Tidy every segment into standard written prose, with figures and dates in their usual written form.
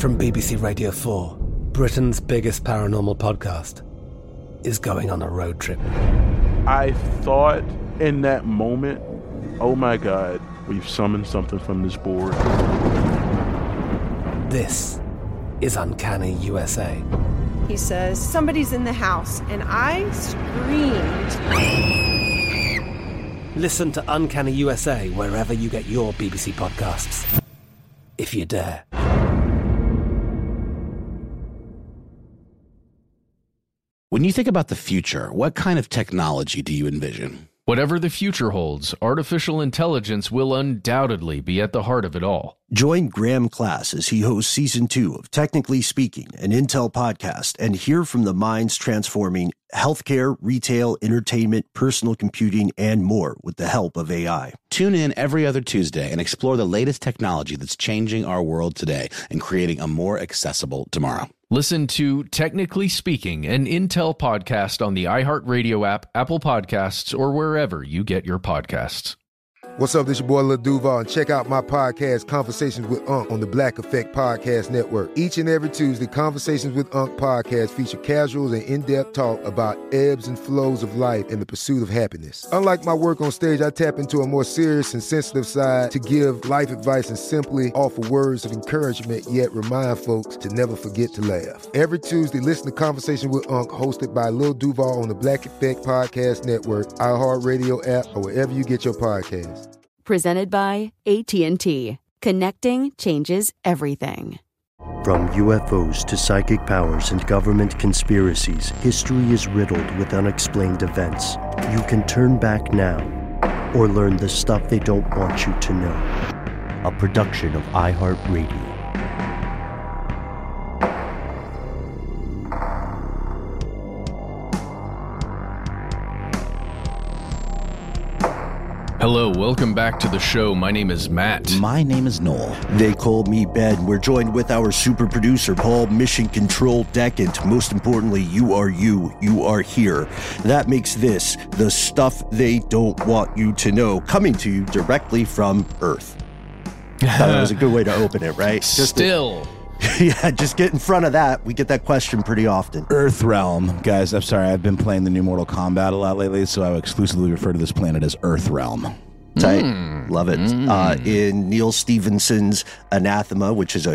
From BBC Radio 4, Britain's biggest paranormal podcast is going on a road trip. I thought in that moment, oh my God, we've summoned something from this board. This is Uncanny USA. He says, somebody's in the house, and I screamed. Listen to Uncanny USA wherever you get your BBC podcasts, if you dare. When you think about the future, what kind of technology do you envision? Whatever the future holds, artificial intelligence will undoubtedly be at the heart of it all. Join Graham Class as he hosts Season 2 of Technically Speaking, an Intel podcast, and hear from the minds transforming healthcare, retail, entertainment, personal computing, and more with the help of AI. Tune in every other Tuesday and explore the latest technology that's changing our world today and creating a more accessible tomorrow. Listen to Technically Speaking, an Intel podcast on the iHeartRadio app, Apple Podcasts, or wherever you get your podcasts. What's up, this your boy Lil Duval, and check out my podcast, Conversations with Unc, on the Black Effect Podcast Network. Each and every Tuesday, Conversations with Unc podcast feature casual and in-depth talk about ebbs and flows of life and the pursuit of happiness. Unlike my work on stage, I tap into a more serious and sensitive side to give life advice and simply offer words of encouragement, yet remind folks to never forget to laugh. Every Tuesday, listen to Conversations with Unc, hosted by Lil Duval on the Black Effect Podcast Network, iHeartRadio app, or wherever you get your podcasts. Presented by AT&T. Connecting changes everything. From UFOs to psychic powers and government conspiracies, history is riddled with unexplained events. You can turn back now or learn the stuff they don't want you to know. A production of iHeartRadio. Hello, welcome back to the show. My name is Matt. My name is Noel. They call me Ben. We're joined with our super producer, Paul Mission Control Decant. Most importantly, you are here. That makes this the stuff they don't want you to know, coming to you directly from Earth. Thought that was a good way to open it, right? Just get in front of that. We get that question pretty often. Earthrealm. Guys, I'm sorry, I've been playing the new Mortal Kombat a lot lately, so I will exclusively refer to this planet as Earthrealm. Tight. Love it. In Neil Stephenson's Anathema, which is a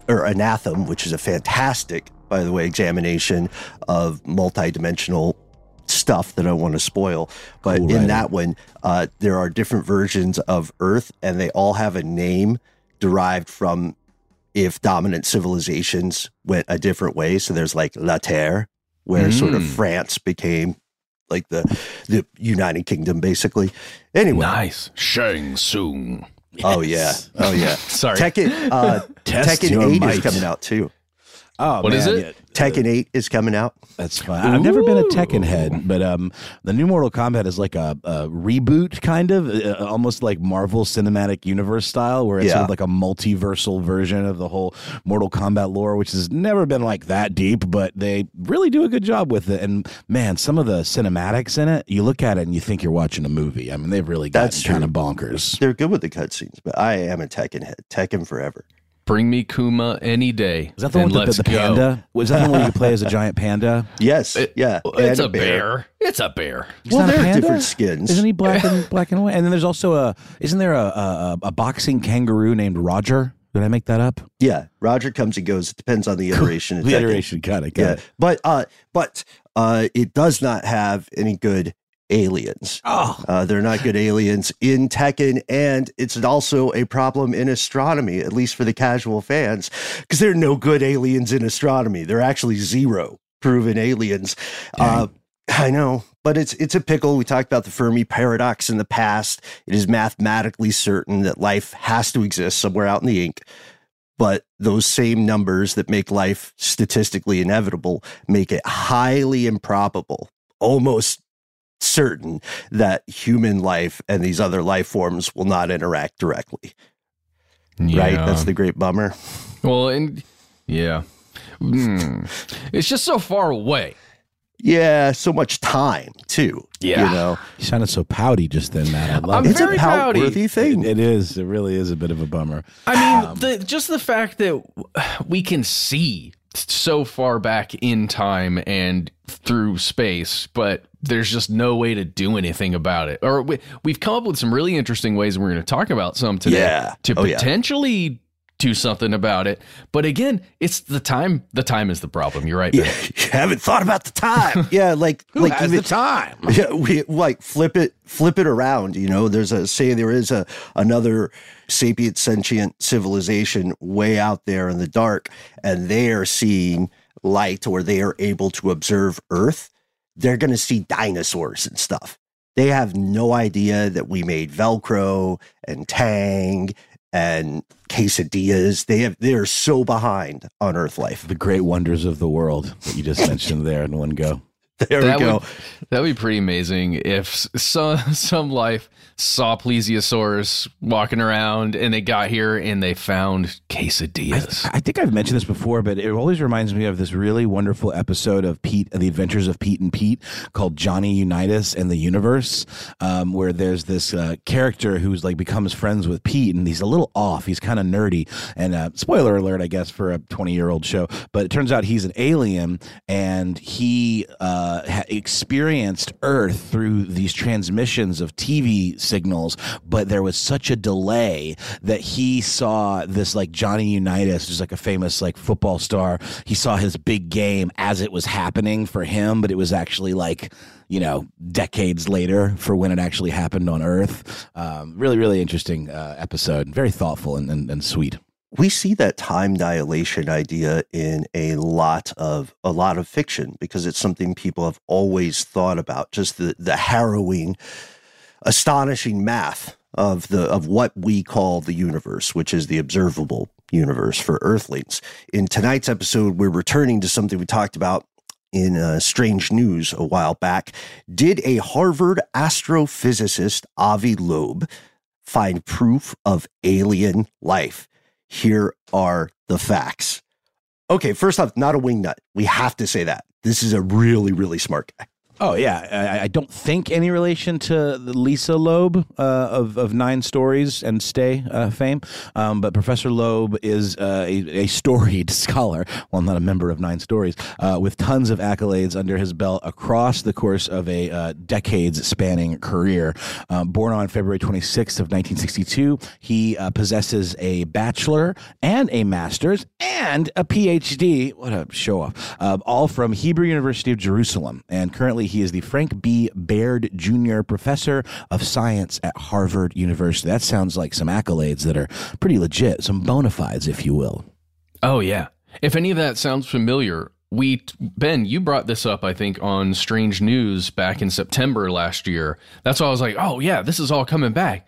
fantastic, by the way, examination of multidimensional stuff that I don't want to spoil. But cool, in that one, there are different versions of Earth, and they all have a name derived from if dominant civilizations went a different way. So there's like La Terre, where sort of France became like the United Kingdom, basically. Anyway. Nice. Shang Tsung. Oh, yeah. Sorry. Tekken 8 is coming out, too. Oh, what is it? Yeah. Tekken 8 is coming out. That's fine. I've never been a Tekken head, but the new Mortal Kombat is like a reboot, kind of, almost like Marvel Cinematic Universe style, where it's sort of like a multiversal version of the whole Mortal Kombat lore, which has never been like that deep, but they really do a good job with it. And man, some of the cinematics in it, you look at it and you think you're watching a movie. I mean, they've really gotten kind of bonkers. They're good with the cutscenes, but I am a Tekken head. Tekken forever. Bring me Kuma any day. Is that the one with the panda? Was that the one where you play as a giant panda? Yes. It's a bear. It's a bear. Well, they're different skins. Isn't he black and white? And then there's also isn't there a boxing kangaroo named Roger? Did I make that up? Yeah. Roger comes and goes. It depends on the iteration. The iteration. Got it. But it does not have any good aliens. They're not good aliens in Tekken, and it's also a problem in astronomy, at least for the casual fans, because there are no good aliens in astronomy. There are actually zero proven aliens. I know, but it's a pickle. We talked about the Fermi paradox in the past. It is mathematically certain that life has to exist somewhere out in the ink. But those same numbers that make life statistically inevitable make it highly improbable, almost certain, that human life and these other life forms will not interact directly. Right? That's the great bummer. Well, and it's just so far away. Yeah, so much time too. Yeah. You know, You sounded so pouty just then, Matt. I love I'm it. it's a very pouty. pout-worthy thing. It is. It really is a bit of a bummer. I mean, just the fact that we can see so far back in time and through space, but there's just no way to do anything about it. Or we've come up with some really interesting ways, and we're going to talk about some today to potentially do something about it. But again, it's the time. The time is the problem. You're right, Ben. Yeah, you haven't thought about the time. Yeah, like Who has the time? Yeah, we like flip it around. You know, there is another sapient sentient civilization way out there in the dark, and they are seeing light, or they are able to observe Earth. They're going to see dinosaurs and stuff. They have no idea that we made Velcro and Tang and quesadillas. They're so behind on Earth life. The great wonders of the world that you just mentioned there in one go. There we go. That would be pretty amazing if some life saw plesiosaurs walking around and they got here and they found quesadillas. I think I've mentioned this before, but it always reminds me of this really wonderful episode of Pete, The Adventures of Pete and Pete, called Johnny Unitas and the Universe, where there's this character who's like becomes friends with Pete, and he's a little off. He's kind of nerdy, and spoiler alert, I guess, for a 20-year-old show, but it turns out he's an alien, and he experienced Earth through these transmissions of TV signals, but there was such a delay that he saw this like Johnny Unitas, who's like a famous like football star. He saw his big game as it was happening for him, but it was actually like, you know, decades later for when it actually happened on Earth. Really, really interesting episode. Very thoughtful and sweet. We see that time dilation idea in a lot of fiction, because it's something people have always thought about, just the harrowing, astonishing math of what we call the universe, which is the observable universe for Earthlings. In tonight's episode, we're returning to something we talked about in Strange News a while back. Did a Harvard astrophysicist, Avi Loeb, find proof of alien life? Here are the facts. Okay, first off, not a wingnut. We have to say that. This is a really, really smart guy. Oh, yeah. I don't think any relation to Lisa Loeb of 9 Stories and Stay fame. But Professor Loeb is a storied scholar, well, not a member of 9 Stories, with tons of accolades under his belt across the course of a decades-spanning career. Born on February 26th of 1962, he possesses a bachelor and a master's and a PhD. What a show-off. All from Hebrew University of Jerusalem. And currently he is the Frank B. Baird Jr. Professor of Science at Harvard University. That sounds like some accolades that are pretty legit, some bona fides, if you will. Oh, yeah. If any of that sounds familiar, Ben, you brought this up, I think, on Strange News back in September last year. That's why I was like, oh, yeah, this is all coming back.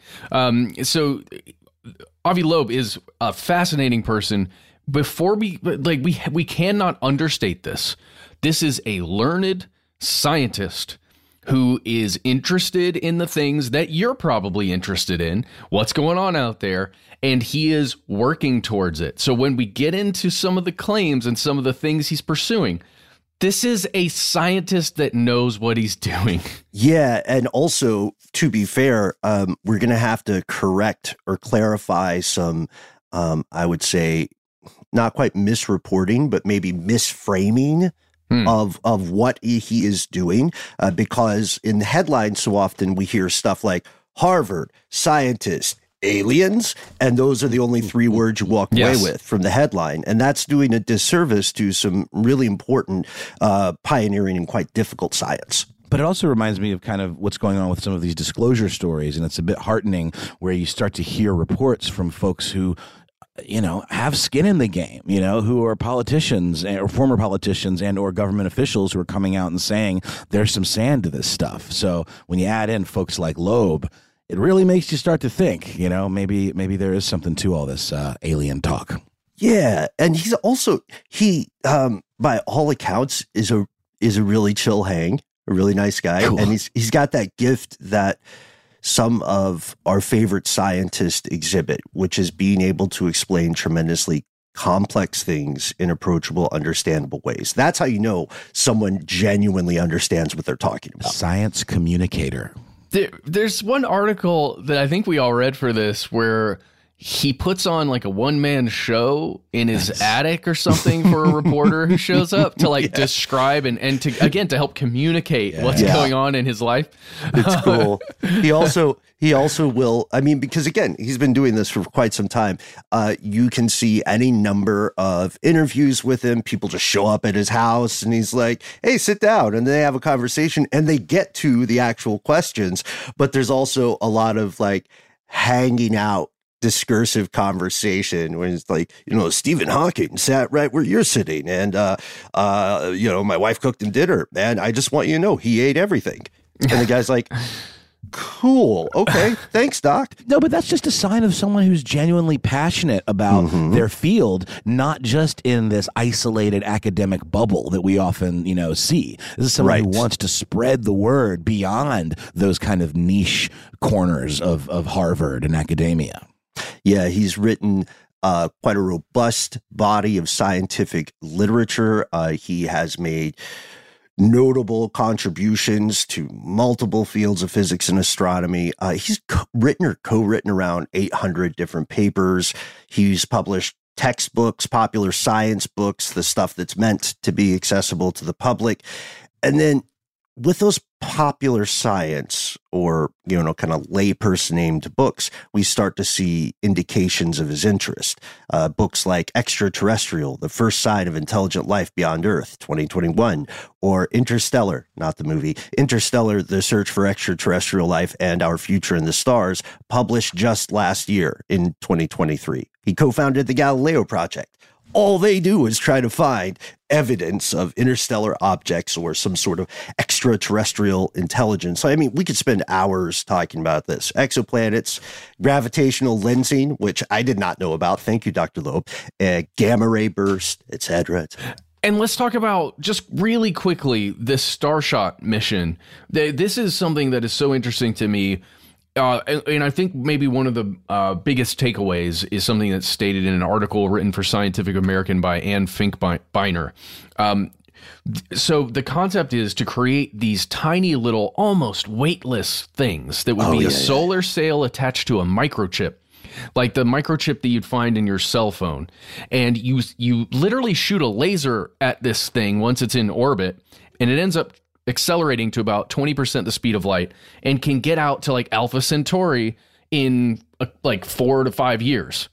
So Avi Loeb is a fascinating person. Before we cannot understate this. This is a learned scientist who is interested in the things that you're probably interested in, what's going on out there, and he is working towards it. So when we get into some of the claims and some of the things he's pursuing, this is a scientist that knows what he's doing. Yeah, and also, to be fair, we're going to have to correct or clarify some, I would say, not quite misreporting, but maybe misframing of what he is doing, because in the headlines so often we hear stuff like Harvard, scientist, aliens, and those are the only 3 words you walk away with from the headline. And that's doing a disservice to some really important pioneering and quite difficult science. But it also reminds me of kind of what's going on with some of these disclosure stories, and it's a bit heartening where you start to hear reports from folks who, you know, have skin in the game, you know, who are politicians or former politicians and or government officials who are coming out and saying there's some sand to this stuff. So when you add in folks like Loeb, it really makes you start to think, you know, maybe there is something to all this alien talk. Yeah, and he's also by all accounts is a really chill hang, a really nice guy, cool. And he's got that gift that some of our favorite scientists exhibit, which is being able to explain tremendously complex things in approachable, understandable ways. That's how you know someone genuinely understands what they're talking about. Science communicator. There's one article that I think we all read for this where he puts on like a one-man show in his attic or something for a reporter who shows up to like describe and to again to help communicate what's going on in his life. It's cool. He also will, I mean, because again, he's been doing this for quite some time. You can see any number of interviews with him. People just show up at his house and he's like, hey, sit down. And they have a conversation and they get to the actual questions. But there's also a lot of like hanging out discursive conversation when it's like, Stephen Hawking sat right where you're sitting. And, my wife cooked him dinner and I just want you to know he ate everything. And the guy's like, cool. Okay. Thanks, Doc. No, but that's just a sign of someone who's genuinely passionate about their field, not just in this isolated academic bubble that we often, see. This is someone who wants to spread the word beyond those kind of niche corners of Harvard and academia. Yeah, he's written quite a robust body of scientific literature. He has made notable contributions to multiple fields of physics and astronomy. He's written or co-written around 800 different papers. He's published textbooks, popular science books, the stuff that's meant to be accessible to the public. And then with those popular science or, kind of layperson named books, we start to see indications of his interest. Books like Extraterrestrial, The First Sign of Intelligent Life Beyond Earth, 2021, or Interstellar, not the movie, Interstellar, The Search for Extraterrestrial Life and Our Future in the Stars, published just last year in 2023. He co-founded the Galileo Project. All they do is try to find evidence of interstellar objects or some sort of extraterrestrial intelligence. I mean, we could spend hours talking about this. Exoplanets, gravitational lensing, which I did not know about. Thank you, Dr. Loeb. Gamma ray burst, etc. And let's talk about, just really quickly, this Starshot mission. This is something that is so interesting to me. And I think maybe one of the biggest takeaways is something that's stated in an article written for Scientific American by Anne Finkbeiner. So the concept is to create these tiny little, almost weightless things that would be a solar sail attached to a microchip, like the microchip that you'd find in your cell phone. And you literally shoot a laser at this thing once it's in orbit, and it ends up accelerating to about 20% the speed of light and can get out to like Alpha Centauri in like 4 to 5 years.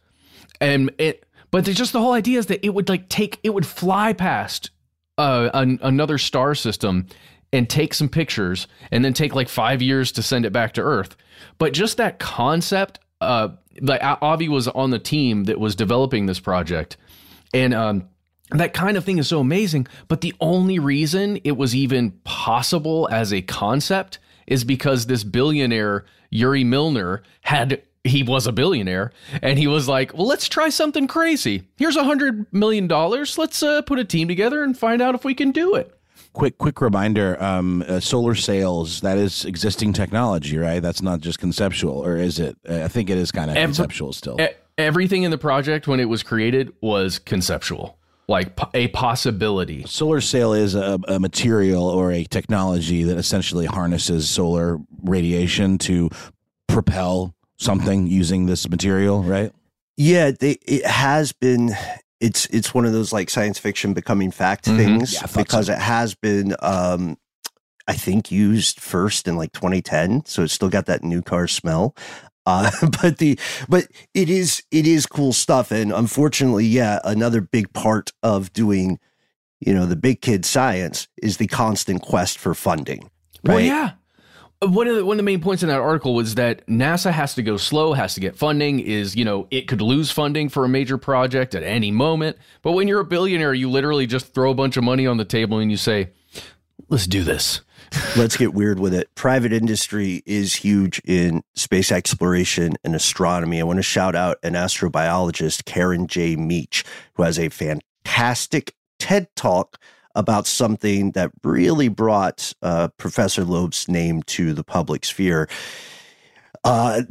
But just the whole idea is that it would fly past another star system and take some pictures and then take like 5 years to send it back to Earth. But just that concept, like Avi was on the team that was developing this project, and that kind of thing is so amazing, but the only reason it was even possible as a concept is because this billionaire, Yuri Milner, he was a billionaire, and he was like, well, let's try something crazy. Here's $100 million. Let's put a team together and find out if we can do it. Quick reminder, solar sails, that is existing technology, right? That's not just conceptual, or is it? I think it is kind of conceptual still. Everything in the project when it was created was conceptual. Like a possibility. Solar sail is a material or a technology that essentially harnesses solar radiation to propel something using this material, right? Yeah, it has been. It's one of those like science fiction becoming fact things, because it has been, I think, used first in like 2010. So it's still got that new car smell. But it is cool stuff. And unfortunately, another big part of doing, the big kid science is the constant quest for funding. Right? Well, yeah. One of the main points in that article was that NASA has to go slow, has to get funding, it could lose funding for a major project at any moment. But when you're a billionaire, you literally just throw a bunch of money on the table and you say, let's do this. Let's get weird with it. Private industry is huge in space exploration and astronomy. I want to shout out an astrobiologist, Karen J. Meach, who has a fantastic TED Talk about something that really brought Professor Loeb's name to the public sphere. This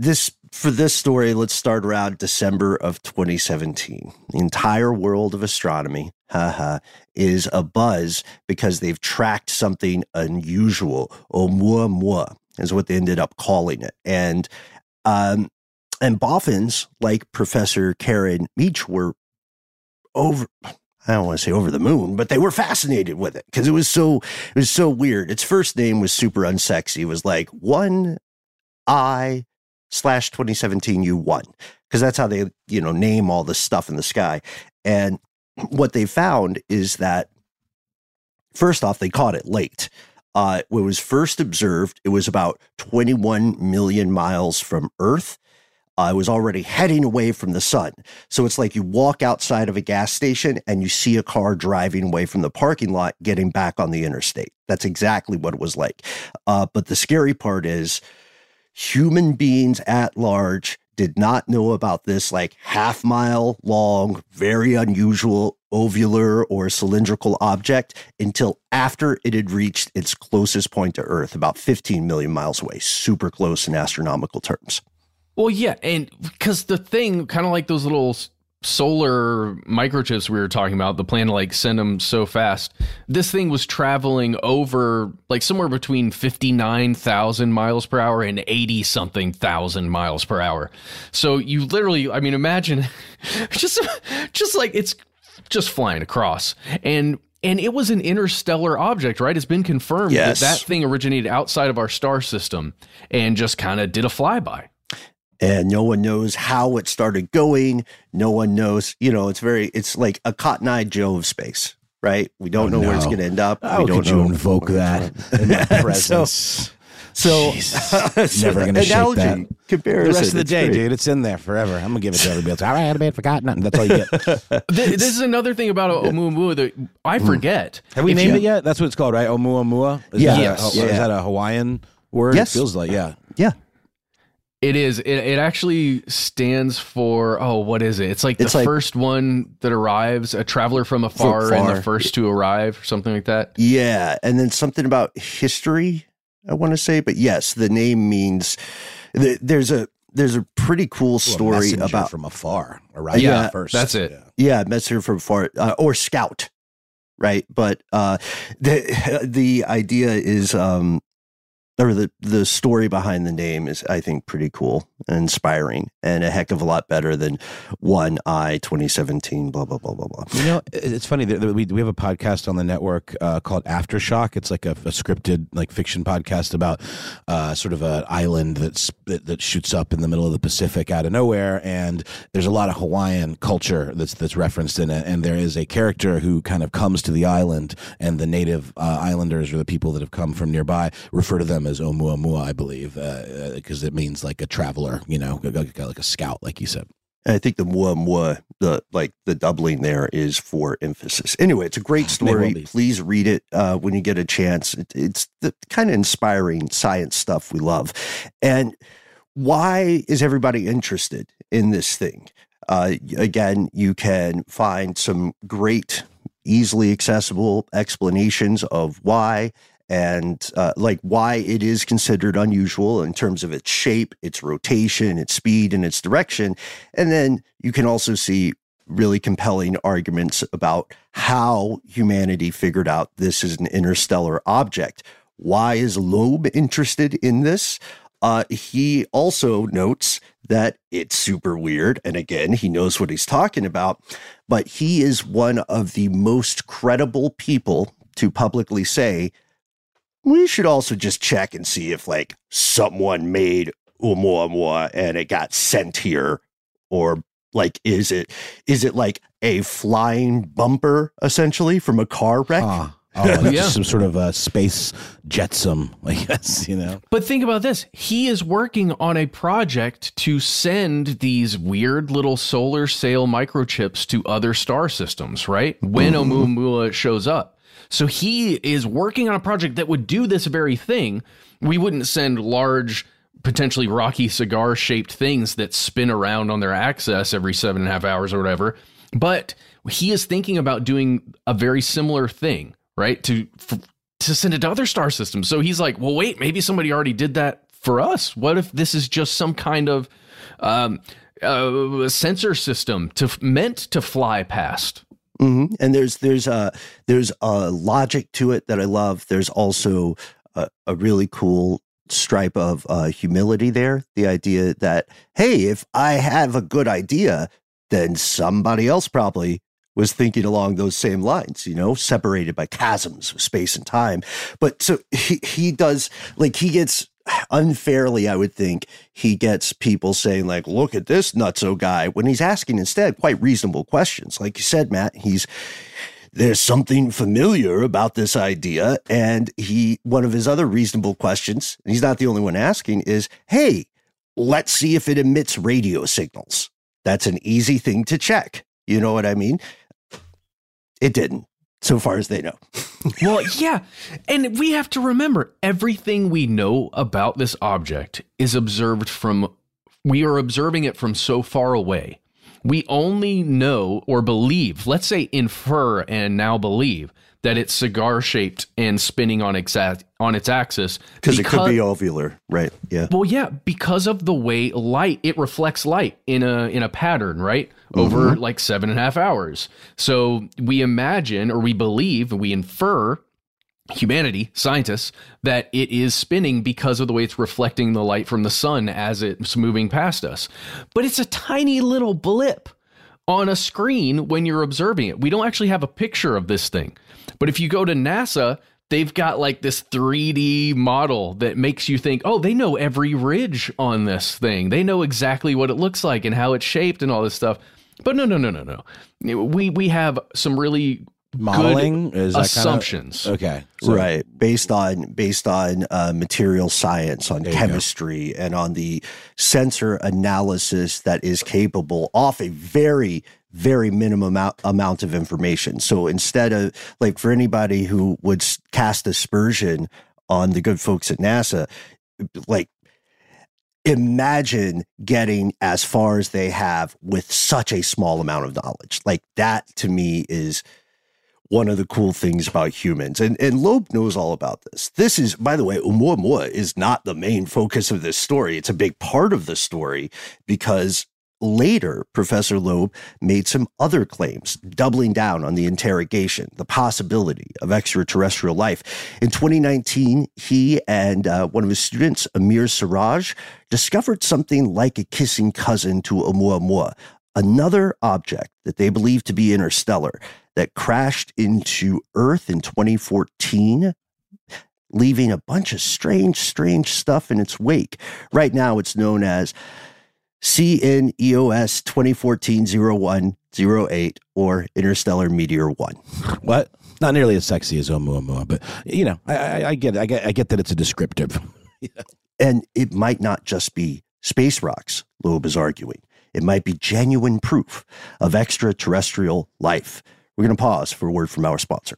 for this story, let's start around December of 2017. The entire world of astronomy, is abuzz because they've tracked something unusual. Oumuamua is what they ended up calling it. And boffins like Professor Karen Meach were I don't want to say over the moon, but they were fascinated with it because it was so weird. Its first name was super unsexy. It was like 1I/2017 U1, because that's how they, name all this stuff in the sky. And what they found is that, first off, they caught it late. When it was first observed, it was about 21 million miles from Earth. It was already heading away from the sun. So it's like you walk outside of a gas station and you see a car driving away from the parking lot, getting back on the interstate. That's exactly what it was like. But the scary part is human beings at large did not know about this like half-mile long, very unusual ovular or cylindrical object until after it had reached its closest point to Earth, about 15 million miles away, super close in astronomical terms. Well, yeah, and because the thing, kind of like those little solar microchips we were talking about, the plan to like send them so fast, this thing was traveling over like somewhere between 59,000 miles per hour and 80-something thousand miles per hour. So you literally, I mean, imagine just like it's just flying across. And it was an interstellar object, right? It's been confirmed that thing originated outside of our star system and just kind of did a flyby. And no one knows how it started going. No one knows, it's like a Cotton Eye Joe of space, right? We don't know where it's going to end up. How could you invoke that in my presence? So never going to shake that. Comparison. The rest of the day, dude, it's in there forever. I'm going to give it to everybody else. All right, I forgot nothing. That's all you get. This is another thing about Oumuamua that I forget. Have we named it yet? That's what it's called, right? Oumuamua? Is that a Hawaiian word? Yes. It feels like, yeah. It is. It actually stands for, what is it? It's like the first one that arrives, a traveler from afar and the first to arrive, or something like that. Yeah. And then something about history, I want to say. But yes, the name means there's a pretty cool story about from afar, arriving first. That's it. Yeah, messenger from afar, or scout, right? But the idea is, or the story behind the name is, I think, pretty cool and inspiring, and a heck of a lot better than 1I 2017, blah, blah, blah, blah, blah. It's funny that we have a podcast on the network called Aftershock. It's like a scripted like fiction podcast about sort of an island that shoots up in the middle of the Pacific out of nowhere, and there's a lot of Hawaiian culture that's referenced in it, and there is a character who kind of comes to the island, and the native islanders, or the people that have come from nearby, refer to them as Oumuamua, I believe, because it means like a traveler, like a scout, like you said. And I think the muamua, the doubling there is for emphasis. Anyway, it's a great story. Please read it when you get a chance. It's the kind of inspiring science stuff we love. And why is everybody interested in this thing? Again, you can find some great, easily accessible explanations of why. And why it is considered unusual in terms of its shape, its rotation, its speed, and its direction. And then you can also see really compelling arguments about how humanity figured out this is an interstellar object. Why is Loeb interested in this? He also notes that it's super weird. And again, he knows what he's talking about. But he is one of the most credible people to publicly say, we should also just check and see if like someone made Oumuamua and it got sent here, or like is it like a flying bumper essentially from a car wreck? Just some sort of a space jetsam, I guess, But think about this. He is working on a project to send these weird little solar sail microchips to other star systems, right? When Oumuamua shows up. So he is working on a project that would do this very thing. We wouldn't send large, potentially rocky cigar-shaped things that spin around on their axis every 7.5 hours or whatever. But he is thinking about doing a very similar thing, right? To send it to other star systems. So he's like, well, wait, maybe somebody already did that for us. What if this is just some kind of A sensor system meant to fly past. Mm-hmm. And there's a logic to it that I love. There's also a really cool stripe of humility there. The idea that, hey, if I have a good idea, then somebody else probably was thinking along those same lines, separated by chasms of space and time. But so he does, like, he gets unfairly, I would think, he gets people saying, like, look at this nutso guy, when he's asking instead quite reasonable questions. Like you said, Matt, there's something familiar about this idea. And one of his other reasonable questions, and he's not the only one asking, is, hey, let's see if it emits radio signals. That's an easy thing to check. You know what I mean? It didn't, so far as they know. Well, yeah. And we have to remember, everything we know about this object is we are observing it from so far away. We only know or believe, let's say infer and now believe, that it's cigar-shaped and spinning on its axis. Because it could be ovular, right? Yeah. Well, yeah, because of the way it reflects light in a pattern, right? Over like 7.5 hours. So we imagine, or we believe, we infer, humanity, scientists, that it is spinning because of the way it's reflecting the light from the sun as it's moving past us. But it's a tiny little blip on a screen when you're observing it. We don't actually have a picture of this thing. But if you go to NASA, they've got like this 3D model that makes you think, oh, they know every ridge on this thing. They know exactly what it looks like and how it's shaped and all this stuff. But no. We have some really modeling good assumptions. Okay. So, right. Based on material science, on chemistry, and on the sensor analysis that is capable off a very, very minimum amount of information. So instead of, like, for anybody who would cast aspersion on the good folks at NASA, like, imagine getting as far as they have with such a small amount of knowledge. Like, that to me is one of the cool things about humans. And Loeb knows all about this. This is, by the way, Oumuamua is not the main focus of this story. It's a big part of the story because later, Professor Loeb made some other claims, doubling down on the interrogation, the possibility of extraterrestrial life. In 2019, he and one of his students, Amir Siraj, discovered something like a kissing cousin to Oumuamua, another object that they believe to be interstellar that crashed into Earth in 2014, leaving a bunch of strange stuff in its wake. Right now, it's known as CNEOS 2014-0108 or Interstellar Meteor 1. What? Not nearly as sexy as Oumuamua, but I get that it's a descriptive. Yeah. And it might not just be space rocks, Loeb is arguing. It might be genuine proof of extraterrestrial life. We're going to pause for a word from our sponsor.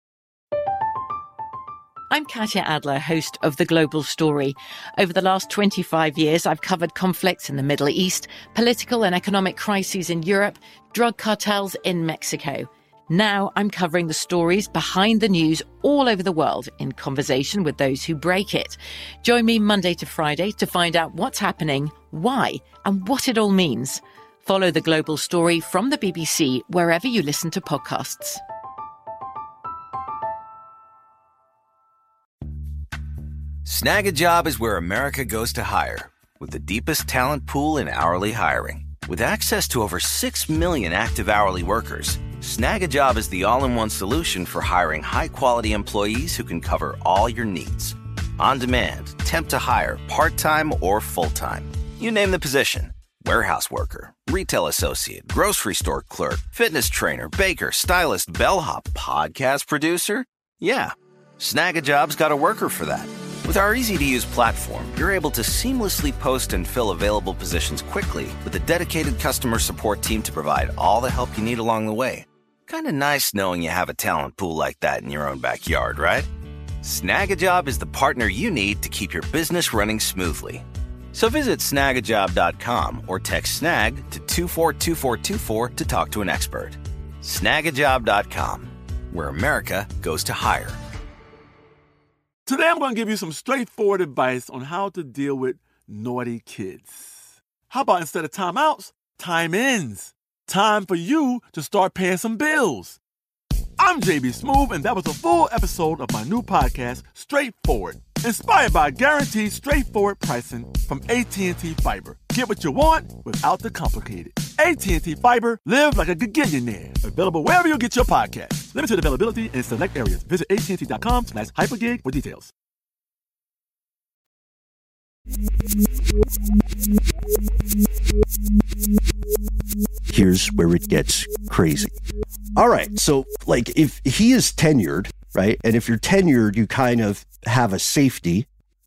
I'm Katya Adler, host of The Global Story. Over the last 25 years, I've covered conflicts in the Middle East, political and economic crises in Europe, drug cartels in Mexico. Now I'm covering the stories behind the news all over the world in conversation with those who break it. Join me Monday to Friday to find out what's happening, why, and what it all means. Follow The Global Story from the BBC wherever you listen to podcasts. Snag a Job is where America goes to hire, with the deepest talent pool in hourly hiring. With access to over 6 million active hourly workers, Snag a Job is the all-in-one solution for hiring high-quality employees who can cover all your needs. On demand, temp to hire, part-time or full-time. You name the position. Warehouse worker, retail associate, grocery store clerk, fitness trainer, baker, stylist, bellhop, podcast producer. Yeah, Snag a Job's got a worker for that. With our easy-to-use platform, you're able to seamlessly post and fill available positions quickly with a dedicated customer support team to provide all the help you need along the way. Kind of nice knowing you have a talent pool like that in your own backyard, right? Snag a Job is the partner you need to keep your business running smoothly. So visit snagajob.com or text snag to 242424 to talk to an expert. Snagajob.com, where America goes to hire. Today I'm going to give you some straightforward advice on how to deal with naughty kids. How about instead of timeouts, time ins? Time for you to start paying some bills. I'm JB Smoove, and that was a full episode of my new podcast, Straightforward, inspired by guaranteed straightforward pricing from AT&T Fiber. Get what you want without the complicated. AT&T Fiber, live like a gigillionaire. Available wherever you get your podcast. Limited availability in select areas. Visit AT&T.com/hypergig for details. Here's where it gets crazy. All right, so like if he is tenured, right, and if you're tenured, you kind of have a safety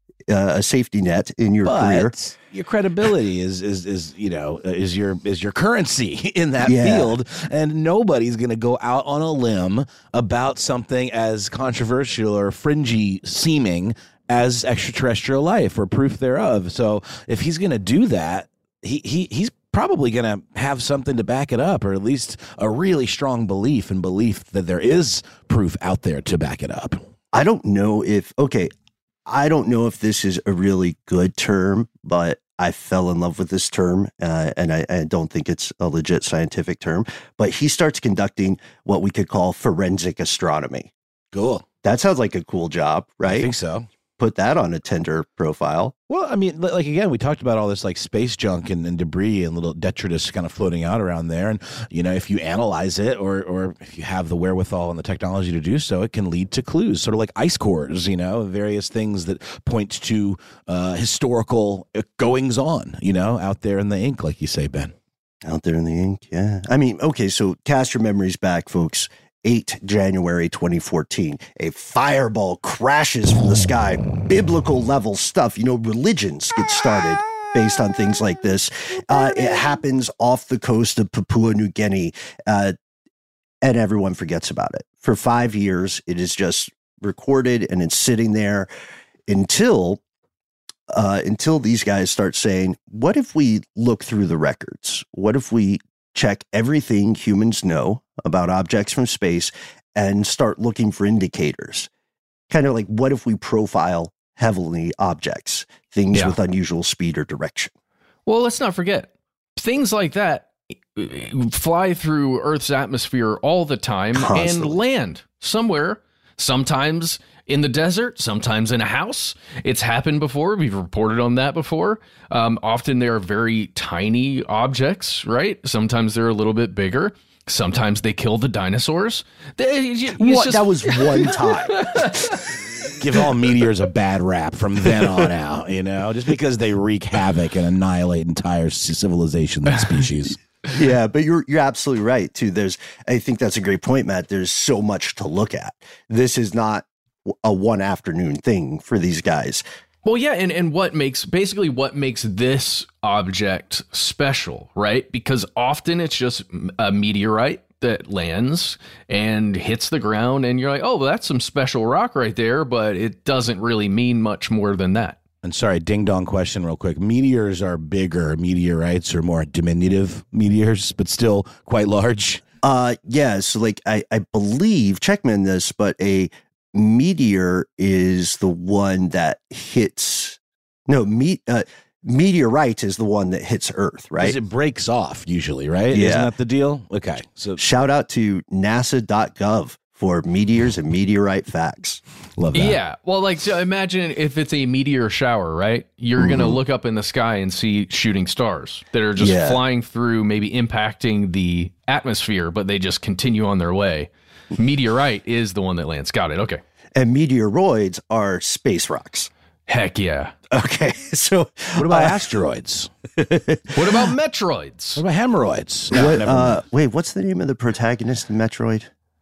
net in your career. Your credibility is your currency in that field, and nobody's going to go out on a limb about something as controversial or fringy seeming as extraterrestrial life or proof thereof. So if he's going to do that, he's probably going to have something to back it up, or at least a really strong belief that there is proof out there to back it up. I don't know if this is a really good term, but I fell in love with this term, and I don't think it's a legit scientific term, but he starts conducting what we could call forensic astronomy. Cool. That sounds like a cool job, right? I think so. Put that on a Tinder profile. Well, I mean, like, again, we talked about all this like space junk and debris and little detritus kind of floating out around there. And, if you analyze it or if you have the wherewithal and the technology to do so, it can lead to clues, sort of like ice cores, various things that point to historical goings on, out there in the ink, like you say, Ben. Out there in the ink, yeah. I mean, okay, so cast your memories back, folks. 8 January 2014, a fireball crashes from the sky. Biblical level stuff. Religions get started based on things like this. It happens off the coast of Papua New Guinea, and everyone forgets about it. For 5 years, it is just recorded and it's sitting there until these guys start saying, what if we look through the records? What if we check everything humans know about objects from space and start looking for indicators? Kind of like, what if we profile heavenly objects, things with unusual speed or direction? Well, let's not forget, things like that fly through Earth's atmosphere all the time. Constantly. And land somewhere, sometimes in the desert, sometimes in a house. It's happened before. We've reported on that before. Often they're very tiny objects, right? Sometimes they're a little bit bigger. Sometimes they kill the dinosaurs. That was one time. Give all meteors a bad rap from then on out, just because they wreak havoc and annihilate entire civilizations and species. Yeah, but you're absolutely right, too. I think that's a great point, Matt. There's so much to look at. This is not a one afternoon thing for these guys. Well, yeah, and what makes this object special, right? Because often it's just a meteorite that lands and hits the ground, and you're like, oh, well, that's some special rock right there, but it doesn't really mean much more than that. And sorry, ding dong question real quick. Meteors are bigger. Meteorites are more diminutive meteors, but still quite large. Yeah, so like I believe, check me on this, but a meteor is the one that hits. No, meteorite is the one that hits Earth, right? Because it breaks off usually, right? Yeah. Isn't that the deal? Okay. So shout out to NASA.gov for meteors and meteorite facts. Love that. Yeah. Well, like, so imagine if it's a meteor shower, right? You're going to look up in the sky and see shooting stars that are just flying through, maybe impacting the atmosphere, but they just continue on their way. Meteorite is the one that lands. Got it. Okay. And meteoroids are space rocks. Heck yeah. Okay. So what about asteroids? What about Metroids? What about hemorrhoids? Wait, what's the name of the protagonist in Metroid?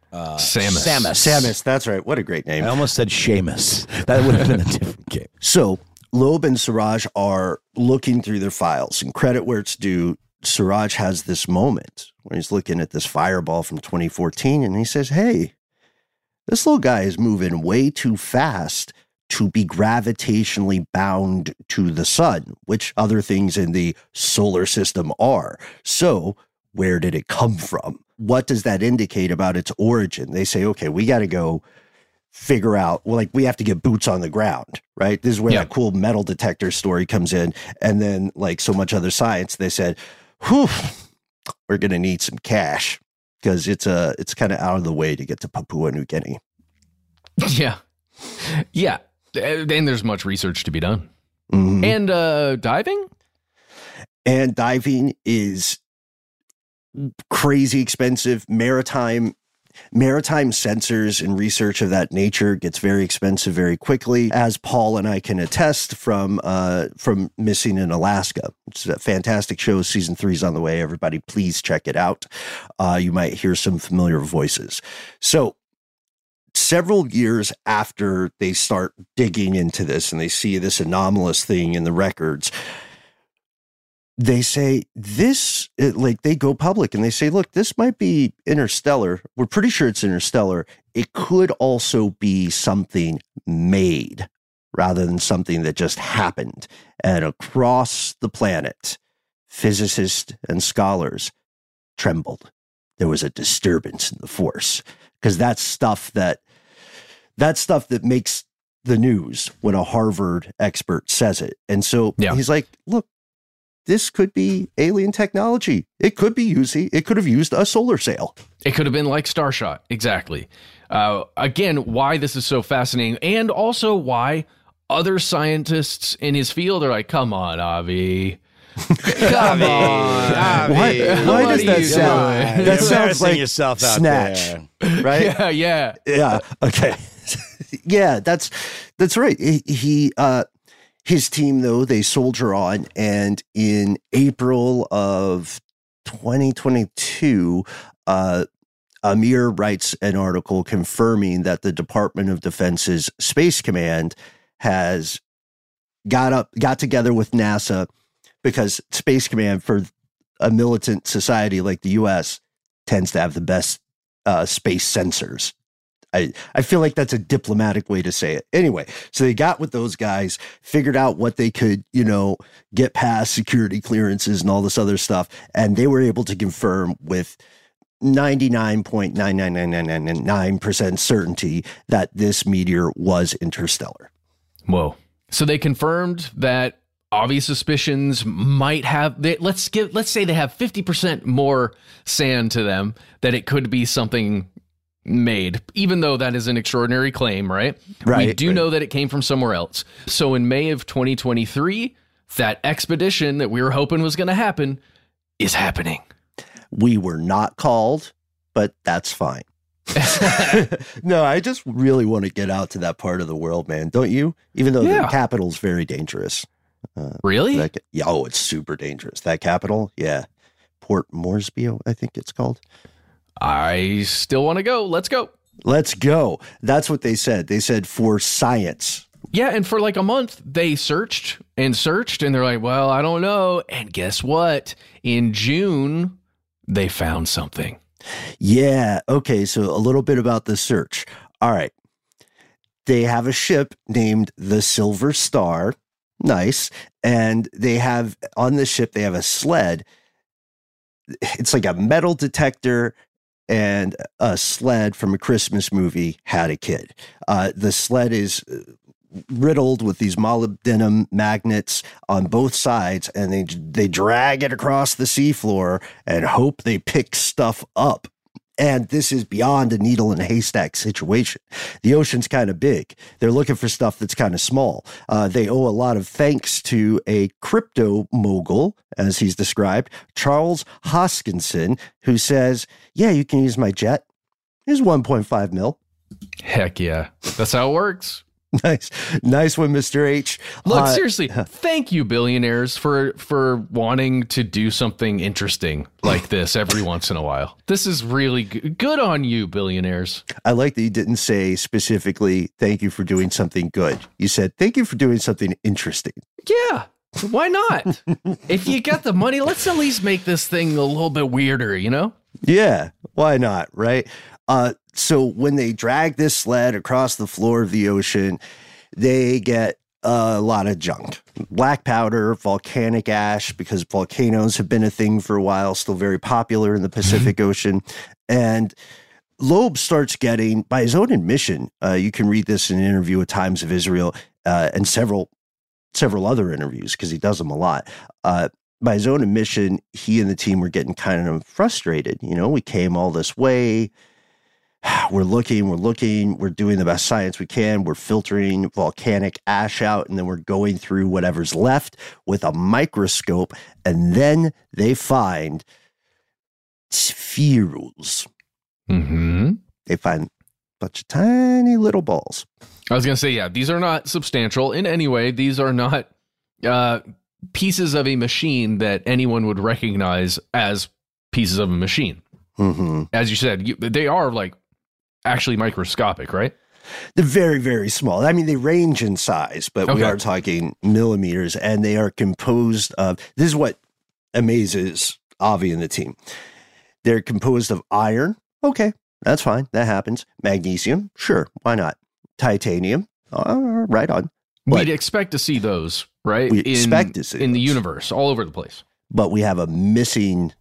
Samus. That's right. What a great name. I almost said Seamus. That would have been a different game. So Loeb and Siraj are looking through their files, and credit where it's due. Siraj has this moment when he's looking at this fireball from 2014, and he says, hey, this little guy is moving way too fast to be gravitationally bound to the sun, which other things in the solar system are. So where did it come from? What does that indicate about its origin? They say, okay, we got to go figure out, well, like, we have to get boots on the ground, right? This is where that cool metal detector story comes in. And then, like so much other science, they said, whew, we're going to need some cash because it's kind of out of the way to get to Papua New Guinea. Yeah. Yeah. And there's much research to be done. Mm-hmm. And diving? And diving is crazy expensive. Maritime sensors and research of that nature gets very expensive very quickly, as Paul and I can attest from Missing in Alaska. It's a fantastic show. Season 3 is on the way. Everybody, please check it out. You might hear some familiar voices. So several years after they start digging into this and they see this anomalous thing in the records, they say they go public and they say, look, this might be interstellar. We're pretty sure it's interstellar. It could also be something made rather than something that just happened. And across the planet, physicists and scholars trembled. There was a disturbance in the force, because that's stuff that makes the news when a Harvard expert says it. And so he's like, look, this could be alien technology. It could have used a solar sail. It could have been like Starshot. Exactly. Again, why this is so fascinating, and also why other scientists in his field are like, come on, Avi. Come on, Avi. Why does that sound? That sounds like yourself out Snatch, there. right? Yeah. Okay. Yeah, that's right. His team, though, they soldier on, and in April of 2022, Amir writes an article confirming that the Department of Defense's Space Command has got together with NASA, because Space Command, for a militant society like the U.S., tends to have the best space sensors. I feel like that's a diplomatic way to say it. Anyway, so they got with those guys, figured out what they could, get past security clearances and all this other stuff, and they were able to confirm with 99.99999% certainty that this meteor was interstellar. Whoa. So they confirmed that obvious suspicions might have, let's say they have 50% more sand to them, that it could be something made, even though that is an extraordinary claim, right? We do know that it came from somewhere else. So in May of 2023, that expedition that we were hoping was going to happen is happening. We were not called, but that's fine. No, I just really want to get out to that part of the world, man. Don't you? Even though the capital's very dangerous. Really? It's super dangerous. That capital, yeah. Port Moresby, I think it's called. I still want to go. Let's go. Let's go. That's what they said. They said for science. Yeah, and for like a month, they searched, and they're like, well, I don't know. And guess what? In June, they found something. Yeah. Okay, so a little bit about the search. All right. They have a ship named the Silver Star. Nice. And they have, on the ship, they have a sled. It's like a metal detector and a sled from a Christmas movie had a kid. The sled is riddled with these molybdenum magnets on both sides, and they drag it across the seafloor and hope they pick stuff up. And this is beyond a needle in a haystack situation. The ocean's kind of big. They're looking for stuff that's kind of small. They owe a lot of thanks to a crypto mogul, as he's described, Charles Hoskinson, who says, yeah, you can use my jet. Here's 1.5 mil. Heck yeah. That's how it works. Nice one, Mr. H. Look, seriously, thank you, billionaires, for wanting to do something interesting like this every once in a while. This is really good on you, billionaires. I like that you didn't say specifically, thank you for doing something good. You said, thank you for doing something interesting. Yeah, why not? If you got the money, let's at least make this thing a little bit weirder, Yeah, why not, right? So when they drag this sled across the floor of the ocean, they get a lot of junk. Black powder, volcanic ash, because volcanoes have been a thing for a while, still very popular in the Pacific Ocean. And Loeb starts getting, by his own admission, you can read this in an interview with Times of Israel and several other interviews because he does them a lot. By his own admission, he and the team were getting kind of frustrated. You know, we came all this way. We're looking, we're doing the best science we can. We're filtering volcanic ash out, and then we're going through whatever's left with a microscope, and then they find spherules. Mm-hmm. They find a bunch of tiny little balls. I was going to say, yeah, these are not substantial in any way. These are not pieces of a machine that anyone would recognize as pieces of a machine. Mm-hmm. As you said, they are like actually microscopic, right? They're very, very small. I mean, they range in size, but we are talking millimeters, and they are composed of, this is what amazes Avi and the team. They're composed of iron. Okay, that's fine. That happens. Magnesium. Sure. Why not? Titanium. Right on. We'd expect to see those, right? We expect to see in the universe, all over the place. But we have a missing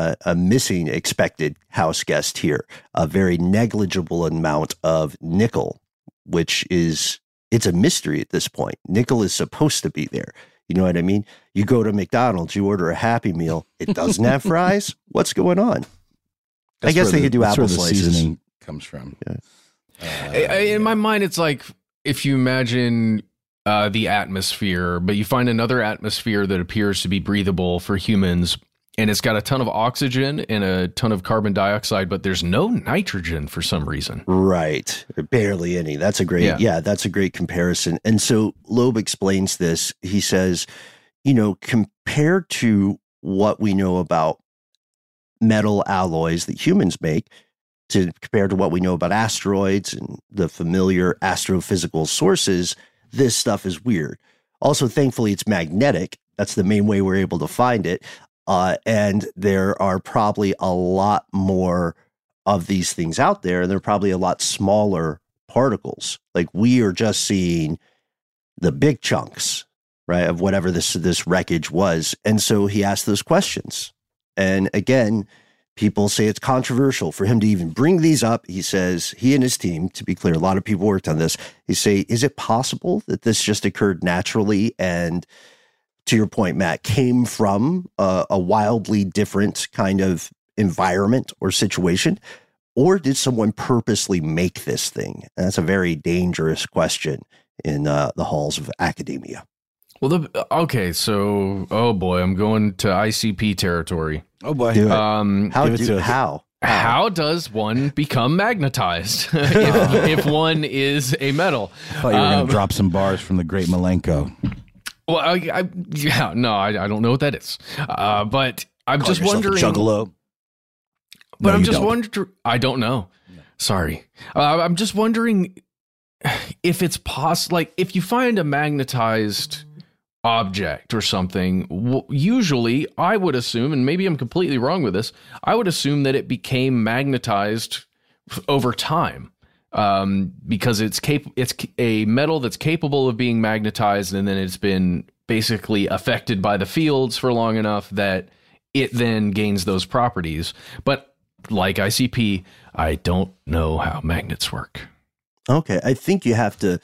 expected house guest here, a very negligible amount of nickel, which is, it's a mystery at this point. Nickel is supposed to be there. You know what I mean? You go to McDonald's, you order a Happy Meal, it doesn't have fries. What's going on? I guess they could do apple slices. Seasoning comes from. Yeah. In my mind, it's like if you imagine the atmosphere, but you find another atmosphere that appears to be breathable for humans, and it's got a ton of oxygen and a ton of carbon dioxide, but there's no nitrogen for some reason. Right. Barely any. That's a great, that's a great comparison. And so Loeb explains this. He says, you know, compared to what we know about metal alloys that humans make, compared to what we know about asteroids and the familiar astrophysical sources, this stuff is weird. Also, thankfully, it's magnetic. That's the main way we're able to find it. And there are probably a lot more of these things out there, and they're probably a lot smaller particles. Like, we are just seeing the big chunks, right, of whatever this wreckage was. And so he asked those questions. And again, people say it's controversial for him to even bring these up. He says, he and his team, to be clear, a lot of people worked on this. He say, is it possible that this just occurred naturally and, to your point, Matt, came from a wildly different kind of environment or situation? Or did someone purposely make this thing? And that's a very dangerous question in the halls of academia. Well, so, oh boy, I'm going to ICP territory. Oh boy. How does one become magnetized if one is a metal? I thought you were going to drop some bars from the great Malenko. Well, I don't know what that is. But I'm just wondering. Juggalo. But I'm just wondering. I don't know. No. Sorry. I'm just wondering if it's possible. Like, if you find a magnetized object or something, usually I would assume, and maybe I'm completely wrong with this, I would assume that it became magnetized over time. Because it's a metal that's capable of being magnetized, and then it's been basically affected by the fields for long enough that it then gains those properties. But like ICP, I don't know how magnets work. Okay, I think you have to.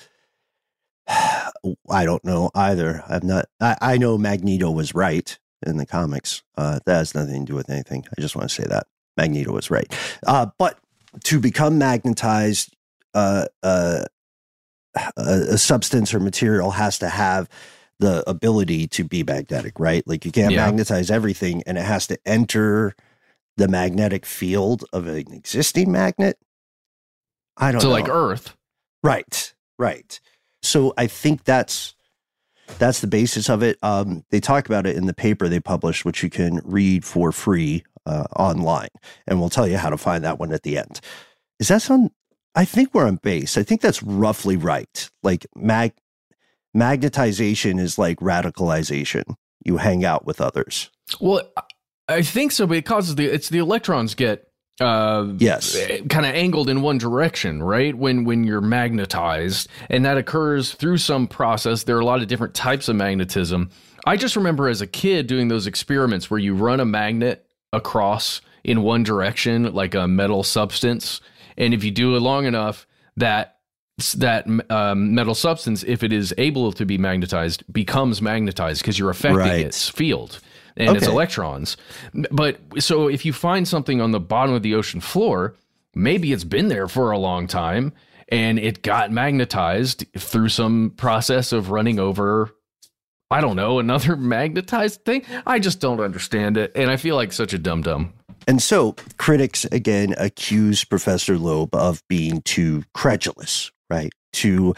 I don't know either. I know Magneto was right in the comics. That has nothing to do with anything. I just want to say that Magneto was right. But to become magnetized, a substance or material has to have the ability to be magnetic, right? Like, you can't magnetize everything, and it has to enter the magnetic field of an existing magnet. I don't know. So like Earth. Right. So I think that's the basis of it. They talk about it in the paper they published, which you can read for free online, and we'll tell you how to find that one at the end. Is that some? I think we're on base. I think that's roughly right. Like, magnetization is like radicalization. You hang out with others. Well, I think so, but it causes the electrons get kind of angled in one direction, right? When you're magnetized, and that occurs through some process. There are a lot of different types of magnetism. I just remember as a kid doing those experiments where you run a magnet across in one direction, like a metal substance, And if you do it long enough, that metal substance, if it is able to be magnetized, becomes magnetized because you're affecting its field and its electrons. But so if you find something on the bottom of the ocean floor, maybe it's been there for a long time and it got magnetized through some process of running over, I don't know, another magnetized thing. I just don't understand it. And I feel like such a dum-dum. And so critics, again, accuse Professor Loeb of being too credulous, right? To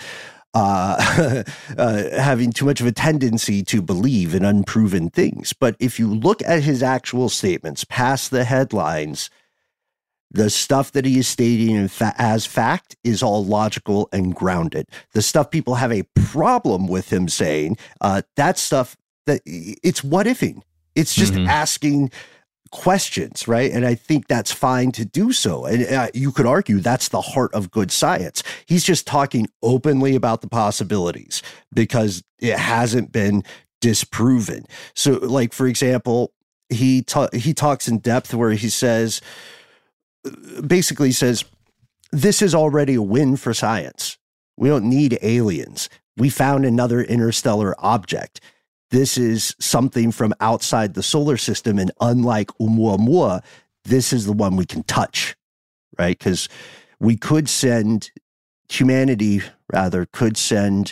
having too much of a tendency to believe in unproven things. But if you look at his actual statements past the headlines, the stuff that he is stating as fact is all logical and grounded. The stuff people have a problem with him saying, that stuff, that it's what-ifing. It's just asking questions, right? And I think that's fine to do so. And you could argue that's the heart of good science. He's just talking openly about the possibilities because it hasn't been disproven. So, like, for example, he talks in depth where he says, basically says, this is already a win for science. We don't need aliens. We found another interstellar object. This is something from outside the solar system, and unlike Oumuamua, this is the one we can touch, right? Because we could send, humanity rather, could send